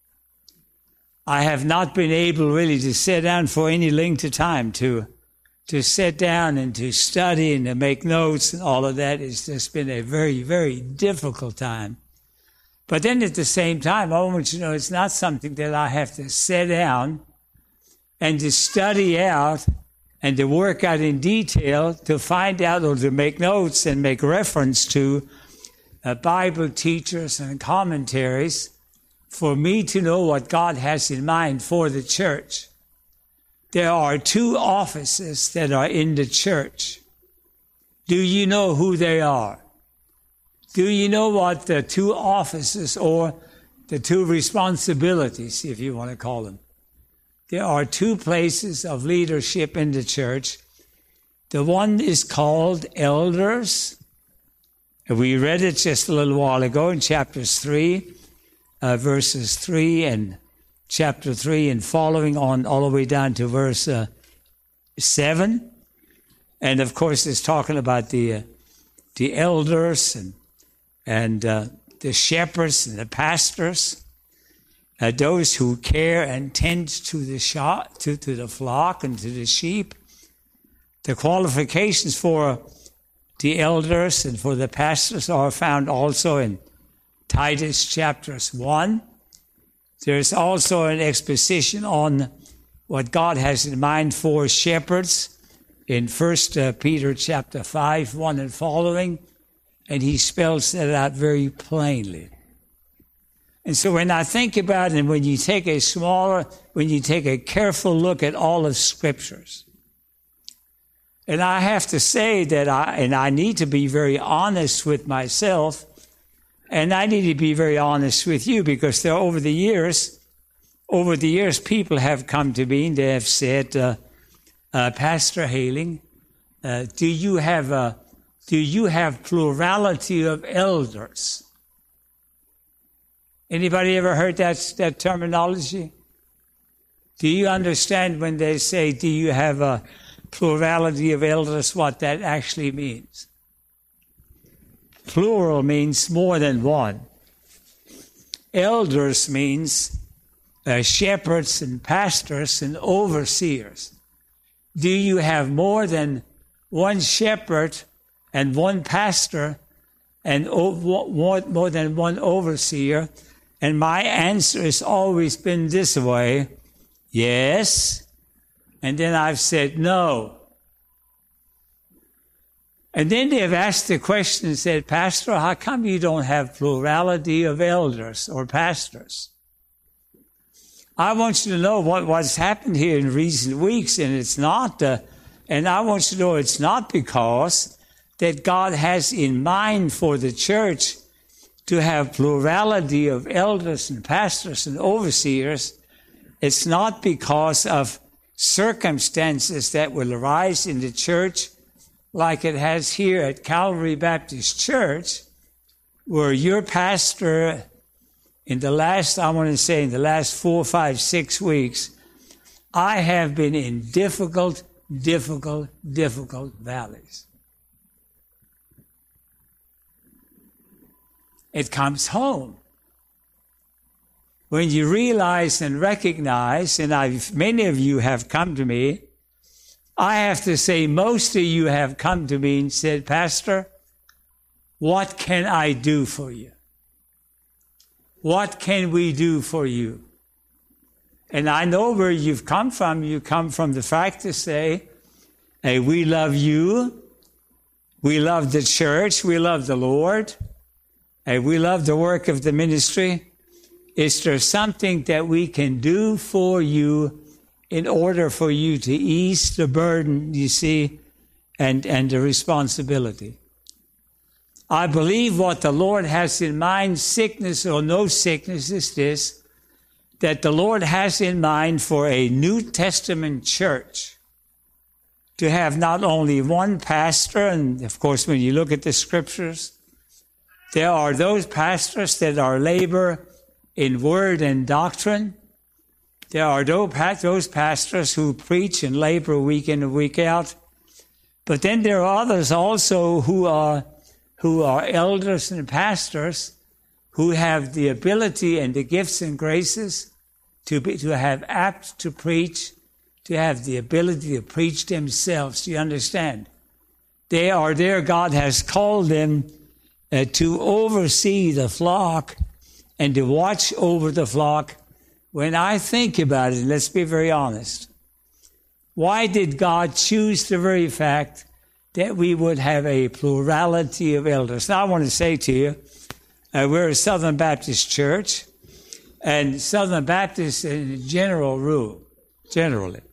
I have not been able really to sit down for any length of time to. To sit down and to study and to make notes and all of that. It's just been a very, very difficult time. But then at the same time, I want you to know it's not something that I have to sit down and to study out and to work out in detail to find out or to make notes and make reference to uh, Bible teachers and commentaries for me to know what God has in mind for the church. There are two offices that are in the church. Do you know who they are? Do you know what the two offices or the two responsibilities, if you want to call them? There are two places of leadership in the church. The one is called elders. We read it just a little while ago in chapters three, uh, verses three and chapter three and following on all the way down to verse uh, seven. And of course, it's talking about the uh, the elders and and uh, the shepherds and the pastors, uh, those who care and tend to the shop, to, to the flock and to the sheep. The qualifications for the elders and for the pastors are found also in Titus chapters one. There's also an exposition on what God has in mind for shepherds in First Peter chapter five, one and following, and he spells that out very plainly. And so when I think about it, and when you take a smaller, when you take a careful look at all of Scriptures, and I have to say that I, and I need to be very honest with myself, and I need to be very honest with you, because there over the years, over the years, people have come to me and they have said, uh, uh, Pastor Haling, uh, do you have a, do you have plurality of elders? Anybody ever heard that that terminology? Do you understand when they say, do you have a plurality of elders, what that actually means? Plural means more than one. Elders means uh, shepherds and pastors and overseers. Do you have more than one shepherd and one pastor and more, more than one overseer? And my answer has always been this way, yes. And then I've said no. And then they've asked the question and said, Pastor, how come you don't have plurality of elders or pastors? I want you to know what, what's happened here in recent weeks, and it's not, uh, and I want you to know it's not because that God has in mind for the church to have plurality of elders and pastors and overseers. It's not because of circumstances that will arise in the church like it has here at Calvary Baptist Church, where your pastor in the last, I want to say in the last four, five, six weeks, I have been in difficult, difficult, difficult valleys. It comes home. When you realize and recognize, and I've, many of you have come to me, I have to say most of you have come to me and said, Pastor, what can I do for you? What can we do for you? And I know where you've come from. You come from the fact to say, hey, we love you. We love the church. We love the Lord. Hey, we love the work of the ministry. Is there something that we can do for you in order for you to ease the burden, you see, and, and the responsibility? I believe what the Lord has in mind, sickness or no sickness, is this, that the Lord has in mind for a New Testament church to have not only one pastor, and of course when you look at the scriptures, there are those pastors that are labor in word and doctrine. There are those pastors who preach and labor week in and week out. But then there are others also who are who are elders and pastors who have the ability and the gifts and graces to be, to have apt to preach, to have the ability to preach themselves. Do you understand? They are there. God has called them uh, to oversee the flock and to watch over the flock. When I think about it, let's be very honest. Why did God choose the very fact that we would have a plurality of elders? Now, I want to say to you, uh, we're a Southern Baptist church, and Southern Baptists in general rule, generally,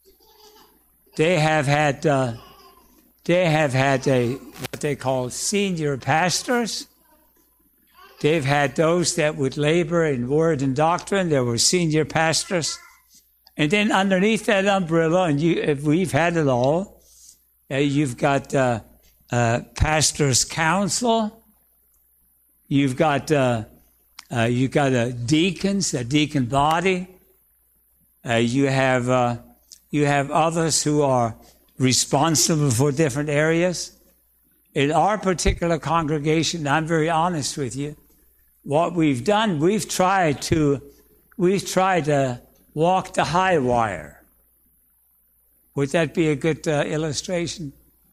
they have had uh, they have had a what they call senior pastors. They've had those that would labor in word and doctrine. There were senior pastors. And then underneath that umbrella, and you, if we've had it all, uh, you've got uh, uh, pastors' council. You've got uh, uh, you've got uh, deacons, a deacon body. Uh, you have uh, you have others who are responsible for different areas. In our particular congregation, I'm very honest with you. What we've done, we've tried to, we've tried to walk the high wire. Would that be a good uh, illustration?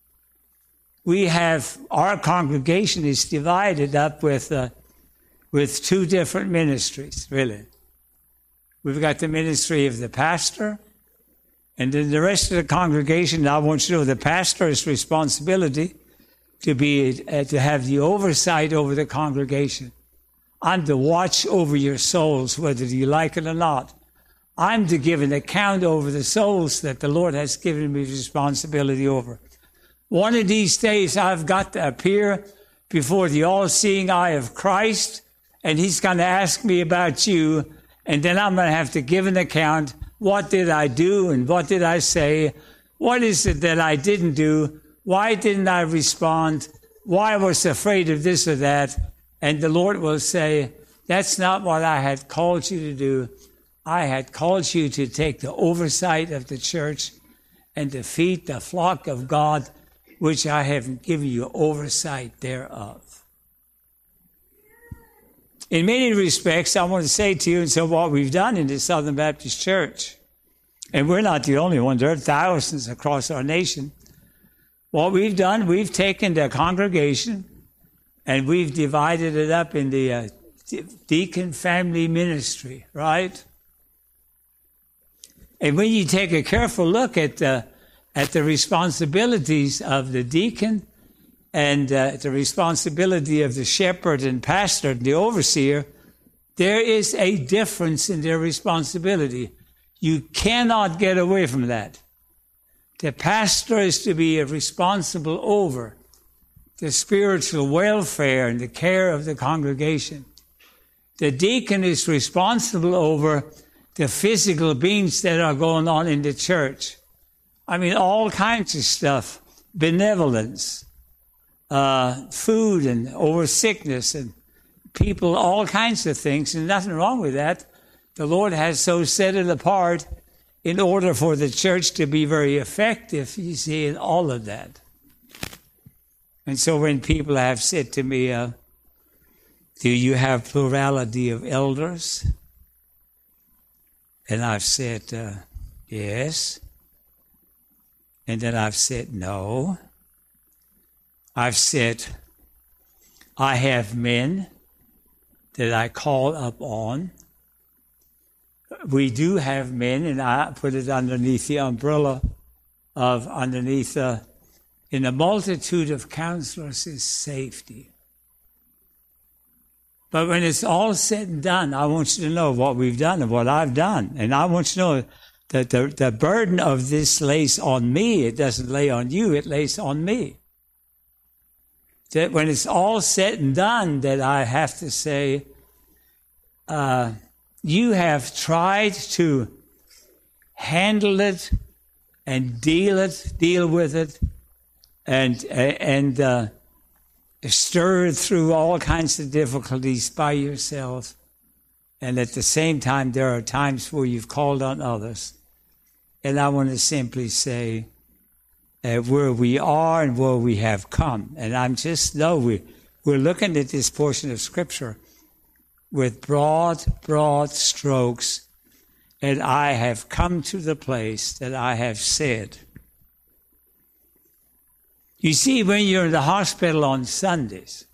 We have, our congregation is divided up with, uh, with two different ministries, really. We've got the ministry of the pastor, and then the rest of the congregation, I want you to know the pastor's responsibility to be, uh, to have the oversight over the congregation. I'm to watch over your souls, whether you like it or not. I'm to give an account over the souls that the Lord has given me responsibility over. One of these days, I've got to appear before the all-seeing eye of Christ, and He's going to ask me about you, and then I'm going to have to give an account. What did I do, and what did I say? What is it that I didn't do? Why didn't I respond? Why was I afraid of this or that? And the Lord will say, that's not what I had called you to do. I had called you to take the oversight of the church and to feed the flock of God, which I have given you oversight thereof. In many respects, I want to say to you, and so what we've done in the Southern Baptist Church, and we're not the only ones, there are thousands across our nation. What we've done, we've taken the congregation and we've divided it up in the uh, deacon family ministry, right? And when you take a careful look at the, at the responsibilities of the deacon and uh, the responsibility of the shepherd and pastor and the overseer, there is a difference in their responsibility. You cannot get away from that. The pastor is to be responsible over the spiritual welfare and the care of the congregation. The deacon is responsible over the physical beings that are going on in the church. I mean, all kinds of stuff, benevolence, uh, food and over sickness and people, all kinds of things, and nothing wrong with that. The Lord has so set it apart in order for the church to be very effective, you see, in all of that. And so when people have said to me, uh, do you have plurality of elders? And I've said, uh, yes. And then I've said, no. I've said, I have men that I call up on. We do have men, and I put it underneath the umbrella of underneath uh, in a multitude of counselors is safety. But when it's all said and done, I want you to know what we've done and what I've done. And I want you to know that the, the burden of this lays on me. It doesn't lay on you, it lays on me. That when it's all said and done, that I have to say, uh, you have tried to handle it and deal it, deal with it, and and uh, stir it through all kinds of difficulties by yourself. And at the same time, there are times where you've called on others. And I want to simply say, uh, where we are and where we have come. And I'm just, no, we, we're looking at this portion of Scripture with broad, broad strokes. And I have come to the place that I have said. You see, when you're in the hospital on Sundays,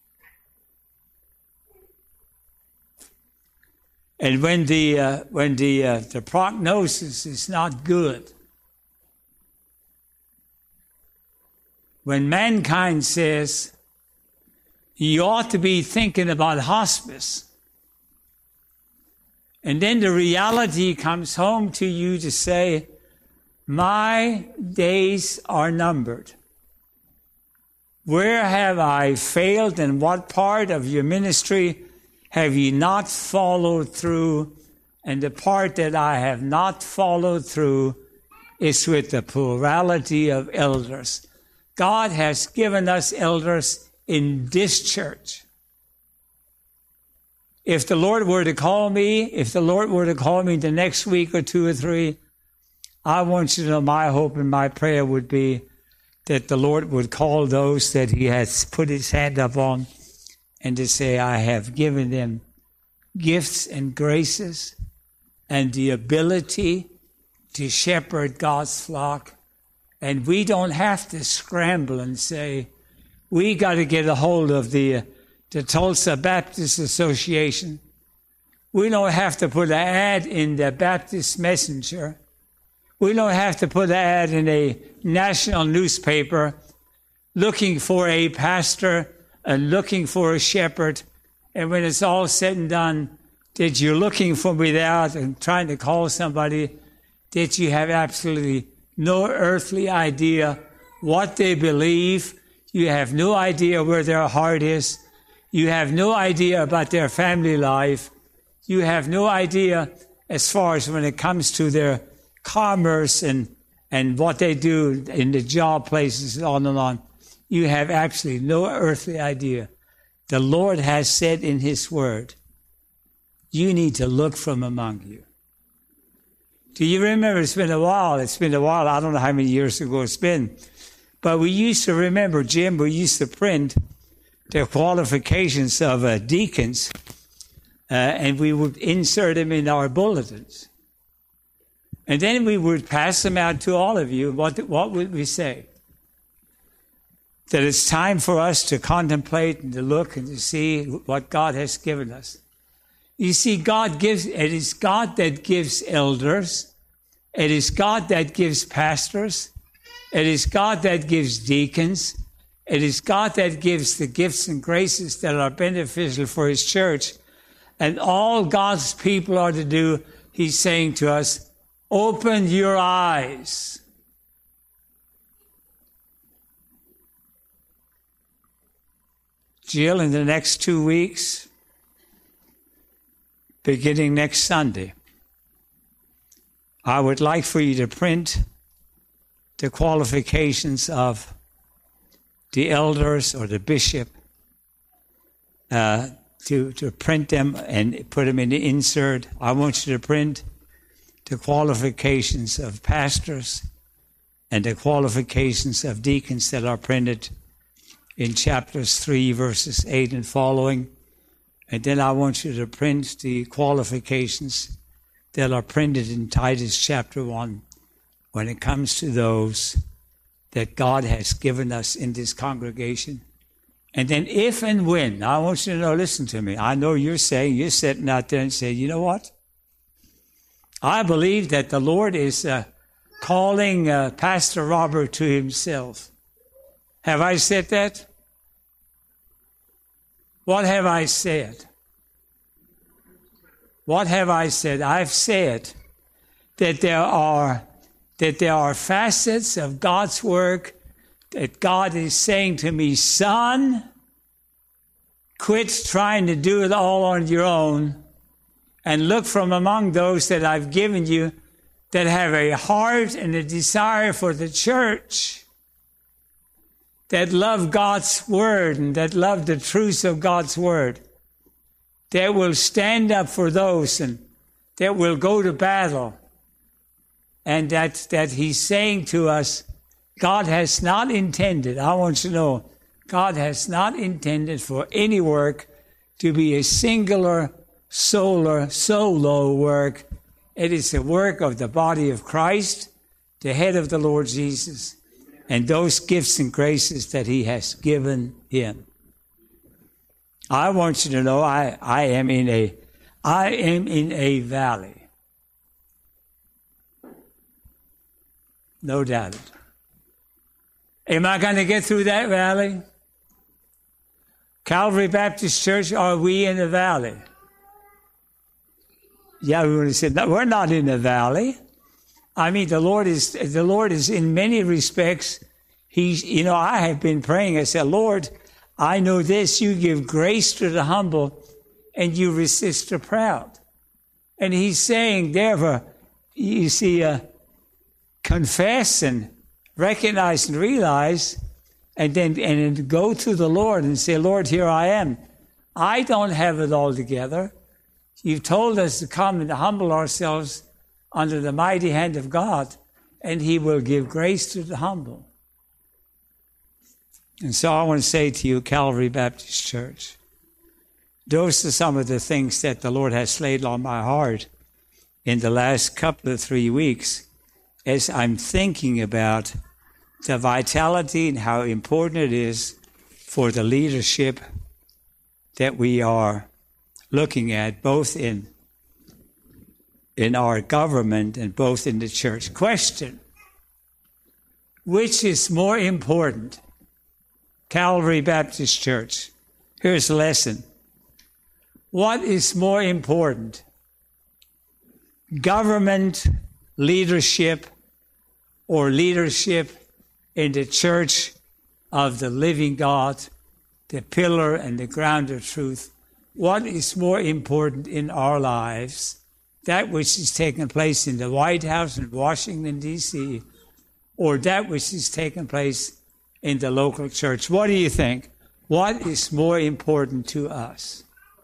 and when the uh, when the uh, the prognosis is not good, when mankind says you ought to be thinking about hospice, and then the reality comes home to you to say, my days are numbered. Where have I failed, and what part of your ministry have you not followed through? And the part that I have not followed through is with the plurality of elders. God has given us elders in this church. If the Lord were to call me, if the Lord were to call me the next week or two or three, I want you to know my hope and my prayer would be that the Lord would call those that he has put his hand up on and to say, I have given them gifts and graces and the ability to shepherd God's flock. And we don't have to scramble and say, we got to get a hold of the, the Tulsa Baptist Association. We don't have to put an ad in the Baptist Messenger. We don't have to put an ad in a national newspaper looking for a pastor and looking for a shepherd. And when it's all said and done, that you're looking for me out and trying to call somebody that you have absolutely no earthly idea what they believe. You have no idea where their heart is. You have no idea about their family life. You have no idea as far as when it comes to their commerce and, and what they do in the job places and on and on. You have absolutely no earthly idea. The Lord has said in his word, you need to look from among you. Do you remember? It's been a while. It's been a while. I don't know how many years ago it's been. But we used to remember, Jim, we used to print the qualifications of uh, deacons, uh, and we would insert them in our bulletins. And then we would pass them out to all of you. What, what would we say? that it's time for us to contemplate and to look and to see what God has given us. You see, God gives, it is God that gives elders. It is God that gives pastors. It is God that gives deacons. It is God that gives the gifts and graces that are beneficial for his church. And all God's people are to do, he's saying to us, open your eyes. Jill, in the next two weeks, beginning next Sunday, I would like for you to print the qualifications of the elders or the bishop, uh, to, to print them and put them in the insert. I want you to print the qualifications of pastors and the qualifications of deacons that are printed in chapters three, verses eight and following. And then I want you to print the qualifications that are printed in Titus chapter one when it comes to those that God has given us in this congregation. And then if and when, I want you to know, listen to me, I know you're saying, you're sitting out there and saying, you know what? I believe that the Lord is uh, calling uh, Pastor Robert to himself. Have I said that? What have I said? What have I said? I've said that there are that there are facets of God's work that God is saying to me, son, quit trying to do it all on your own and look from among those that I've given you that have a heart and a desire for the church, that love God's word and that love the truths of God's word, that will stand up for those and that will go to battle. And that, that he's saying to us, God has not intended, I want you to know, God has not intended for any work to be a singular, solar, solo work. It is the work of the body of Christ, the head of the Lord Jesus, and those gifts and graces that he has given him. I want you to know I, I am in a I am in a valley. No doubt. Am I going to get through that valley? Calvary Baptist Church, are we in a valley? Yeah, we would have said, no, we're not in a valley. I mean, the Lord is, the Lord is in many respects, he's, you know, I have been praying. I said, Lord, I know this, you give grace to the humble and you resist the proud. And he's saying, therefore, you see, uh, confess and recognize and realize, and then and then go to the Lord and say, Lord, here I am. I don't have it all together. You've told us to come and to humble ourselves under the mighty hand of God, and he will give grace to the humble. And so I want to say to you, Calvary Baptist Church, those are some of the things that the Lord has laid on my heart in the last couple of three weeks as I'm thinking about the vitality and how important it is for the leadership that we are looking at, both in, in our government and both in the church. Question: which is more important? Calvary Baptist Church. Here's a lesson. What is more important? Government leadership or leadership in the church of the living God, the pillar and the ground of truth? What is more important in our lives? That which is taking place in the White House in Washington, D C, or that which is taking place in the local church? What do you think? What is more important to us?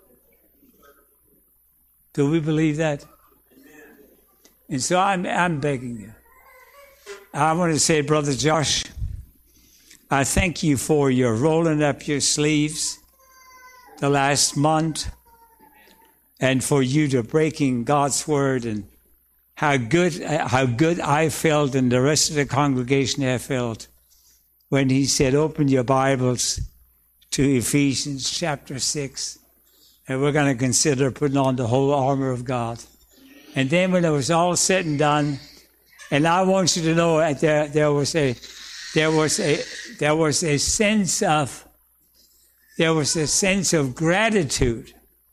Do we believe that? And so I'm, I'm begging you. I want to say, Brother Josh, I thank you for your rolling up your sleeves the last month and for you to breaking God's word, and how good, how good I felt and the rest of the congregation have felt when he said, open your Bibles to Ephesians chapter six, and we're going to consider putting on the whole armor of God. And then when it was all said and done, and I want you to know that there, there was a, there was a, there was a sense of, there was a sense of gratitude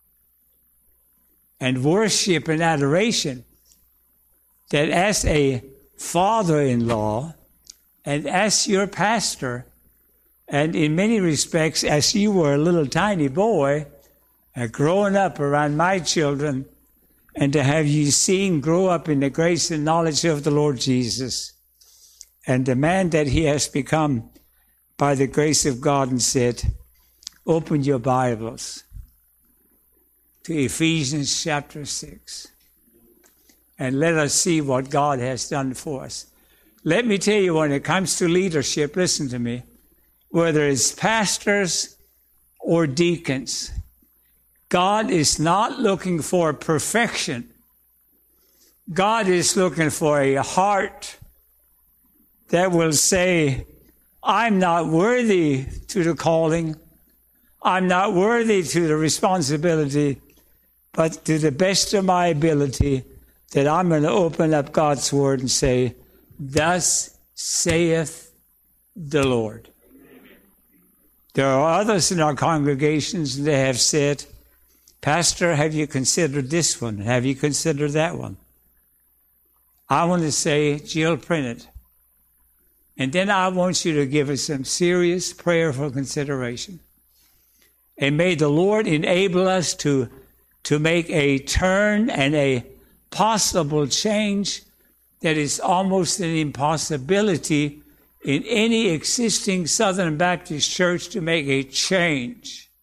and worship and adoration that as a father-in-law and as your pastor, and in many respects, as you were a little tiny boy, uh, growing up around my children, and to have you seen grow up in the grace and knowledge of the Lord Jesus, and the man that he has become by the grace of God, and said, open your Bibles to Ephesians chapter six, and let us see what God has done for us. Let me tell you, when it comes to leadership, listen to me, whether it's pastors or deacons, God is not looking for perfection. God is looking for a heart that will say, I'm not worthy to the calling. I'm not worthy to the responsibility, but to the best of my ability, that I'm going to open up God's word and say, thus saith the Lord. There are others in our congregations that have said, Pastor, have you considered this one? Have you considered that one? I want to say, Jill, print it. And then I want you to give us some serious prayerful consideration. And may the Lord enable us to, to make a turn and a possible change that is almost an impossibility in any existing Southern Baptist church, to make a change.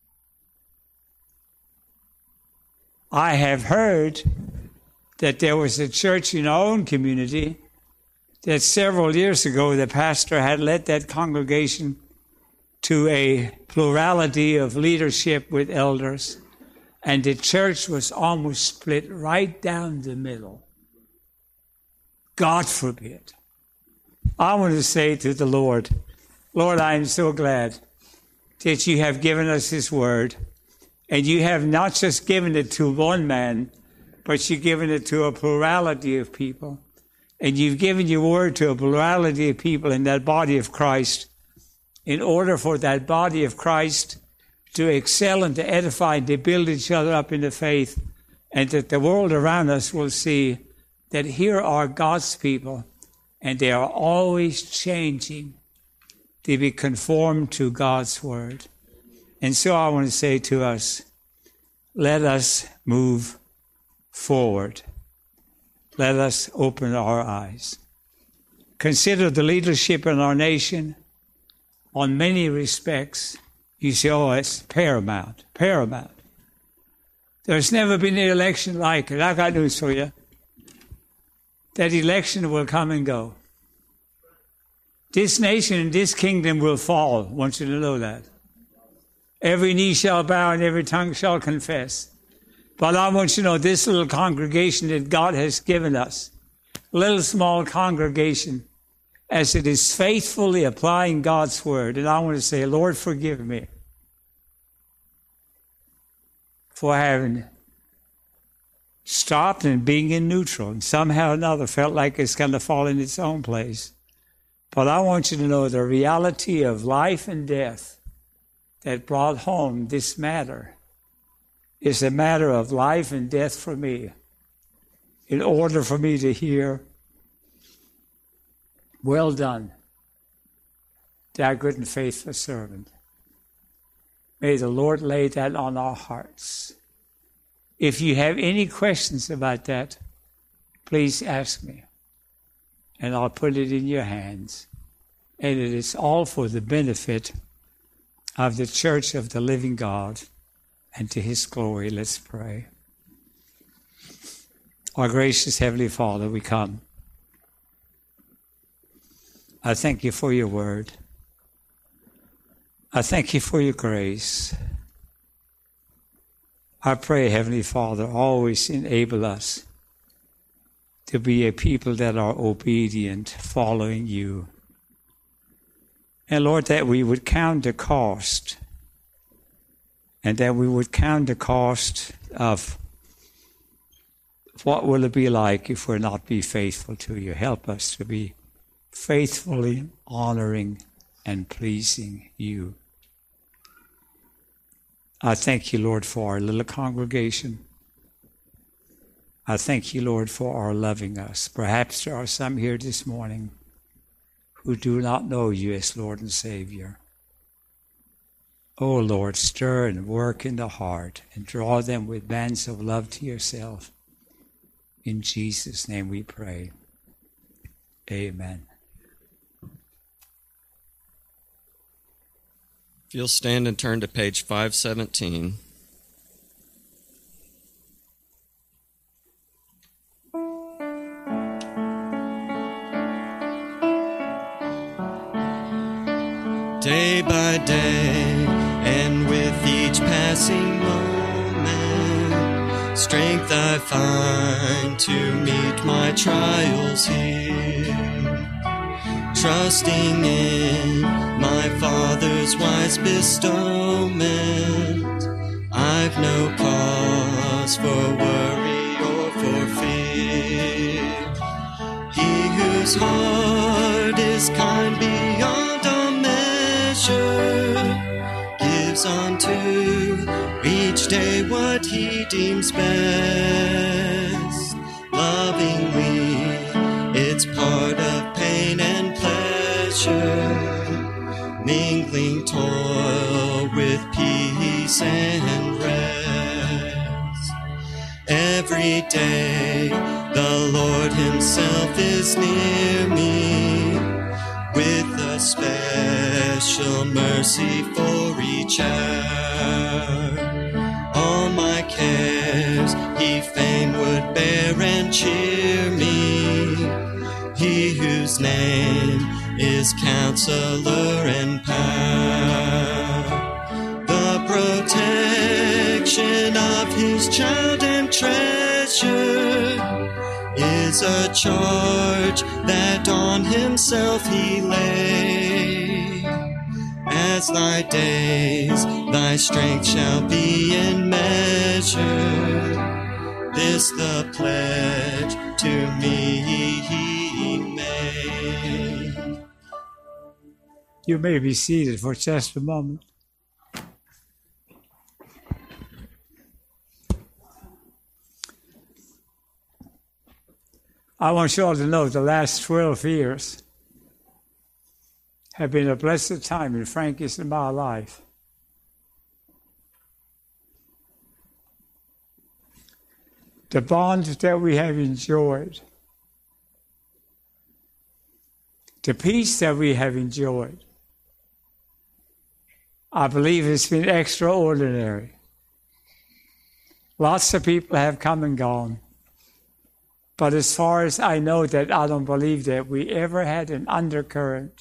I have heard that there was a church in our own community that several years ago the pastor had led that congregation to a plurality of leadership with elders, and the church was almost split right down the middle. God forbid. I want to say to the Lord, Lord, I am so glad that you have given us His word, and you have not just given it to one man, but you've given it to a plurality of people. And you've given your word to a plurality of people in that body of Christ, in order for that body of Christ to excel and to edify and to build each other up in the faith, and that the world around us will see that here are God's people, and they are always changing to be conformed to God's word. And so I want to say to us, let us move forward. Let us open our eyes. Consider the leadership in our nation. On many respects, you say, oh, it's paramount, paramount. There's never been an election like it. I got news for you. That election will come and go. This nation and this kingdom will fall. I want you to know that. Every knee shall bow and every tongue shall confess. But I want you to know this little congregation that God has given us, little small congregation, as it is faithfully applying God's word. And I want to say, Lord, forgive me for having stopped and being in neutral, and somehow or another felt like it's going to fall in its own place. But I want you to know the reality of life and death that brought home this matter is a matter of life and death for me, in order for me to hear, well done, thou good and faithful servant. May the Lord lay that on our hearts. If you have any questions about that, please ask me, and I'll put it in your hands. And it is all for the benefit of the church of the living God and to His glory. Let's pray. Our gracious Heavenly Father, we come. I thank you for your word. I thank you for your grace. I pray, Heavenly Father, always enable us to be a people that are obedient, following you. And Lord, that we would count the cost, and that we would count the cost of what will it be like if we're not be faithful to you. Help us to be faithfully honoring and pleasing you. I thank you, Lord, for our little congregation. I thank you, Lord, for our loving us. Perhaps there are some here this morning who do not know you as Lord and Savior. Oh, Lord, stir and work in the heart and draw them with bands of love to yourself. In Jesus' name we pray. Amen. If you'll stand and turn to page five seventeen. Day by day, and with each passing moment, strength I find to meet my trials here. Trusting in my Father's wise bestowment, I've no cause for worry or for fear. He whose heart is kind beyond all measure gives unto each day what he deems best. Lovingly, it's part of pain and pleasure, mingling toil with peace and rest. Every day the Lord himself is near me, with a special mercy for each hour. All my cares he fain would bear and cheer me, he whose name is Counselor and Power. The protection of his child and treasure is a charge that on himself he laid. As thy days, thy strength shall be in measure. This the pledge to me he made. You may be seated for just a moment. I want you all to know the last twelve years have been a blessed time in Frankie's and my life. The bond that we have enjoyed, the peace that we have enjoyed, I believe it's been extraordinary. Lots of people have come and gone. But as far as I know, that I don't believe that we ever had an undercurrent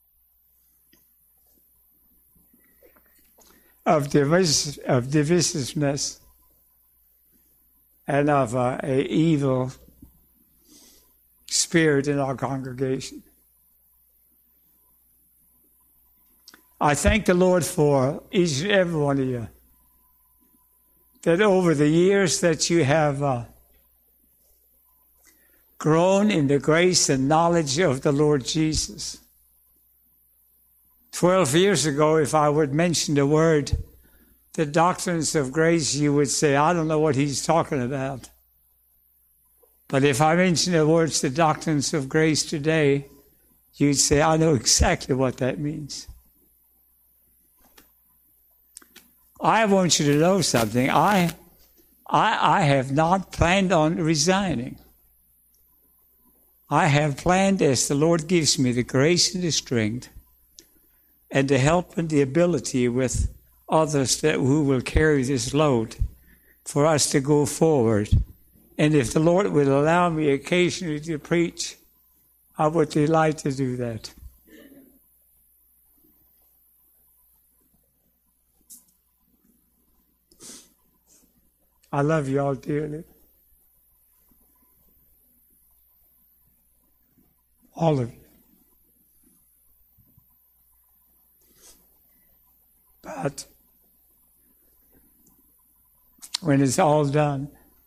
of, divis- of divisiveness and of uh, a evil spirit in our congregation. I thank the Lord for each and every one of you, that over the years that you have uh, grown in the grace and knowledge of the Lord Jesus. Twelve years ago, if I would mention the word, the doctrines of grace, you would say, I don't know what he's talking about. But if I mention the words, the doctrines of grace today, you'd say, I know exactly what that means. I want you to know something. I, I, I have not planned on resigning. I have planned, as the Lord gives me the grace and the strength and the help and the ability with others that who will carry this load, for us to go forward. And if the Lord will allow me occasionally to preach, I would delight to do that. I love you all dearly. All of you. But when it's all done,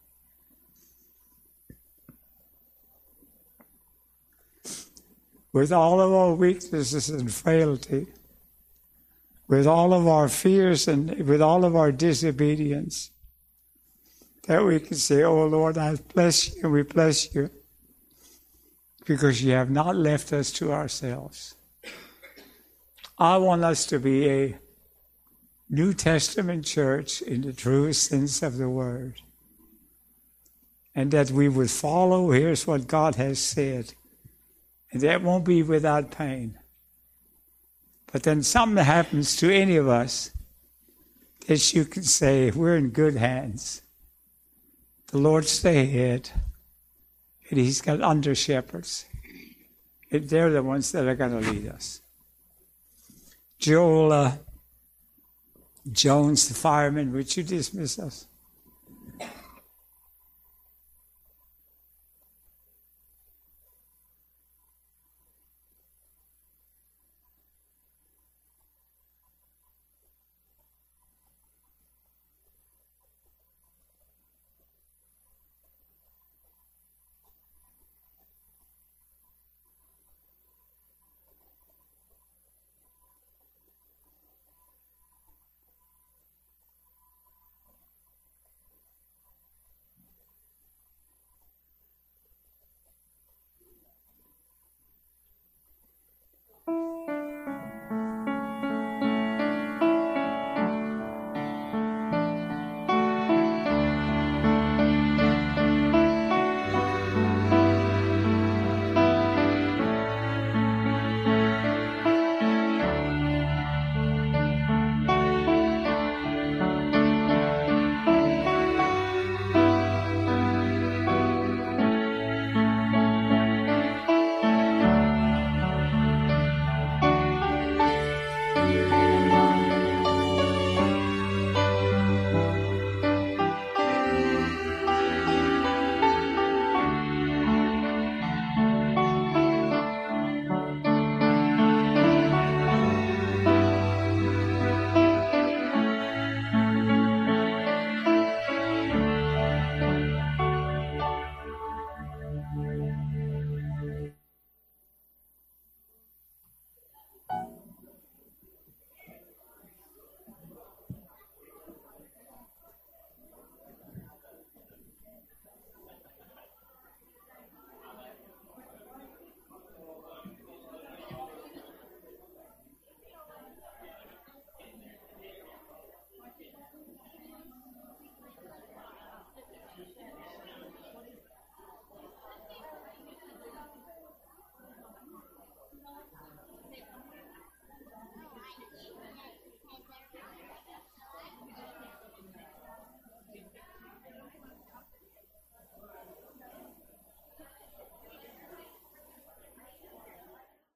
with all of our weaknesses and frailty, with all of our fears and with all of our disobedience, that we can say, oh Lord, I bless you, and we bless you, because you have not left us to ourselves. I want us to be a New Testament church in the truest sense of the word. And that we would follow, here's what God has said. And that won't be without pain. But then something happens to any of us that you can say, we're in good hands. The Lord stay ahead. And He's got under shepherds. And they're the ones that are going to lead us. Joel uh, Jones, the fireman, would you dismiss us?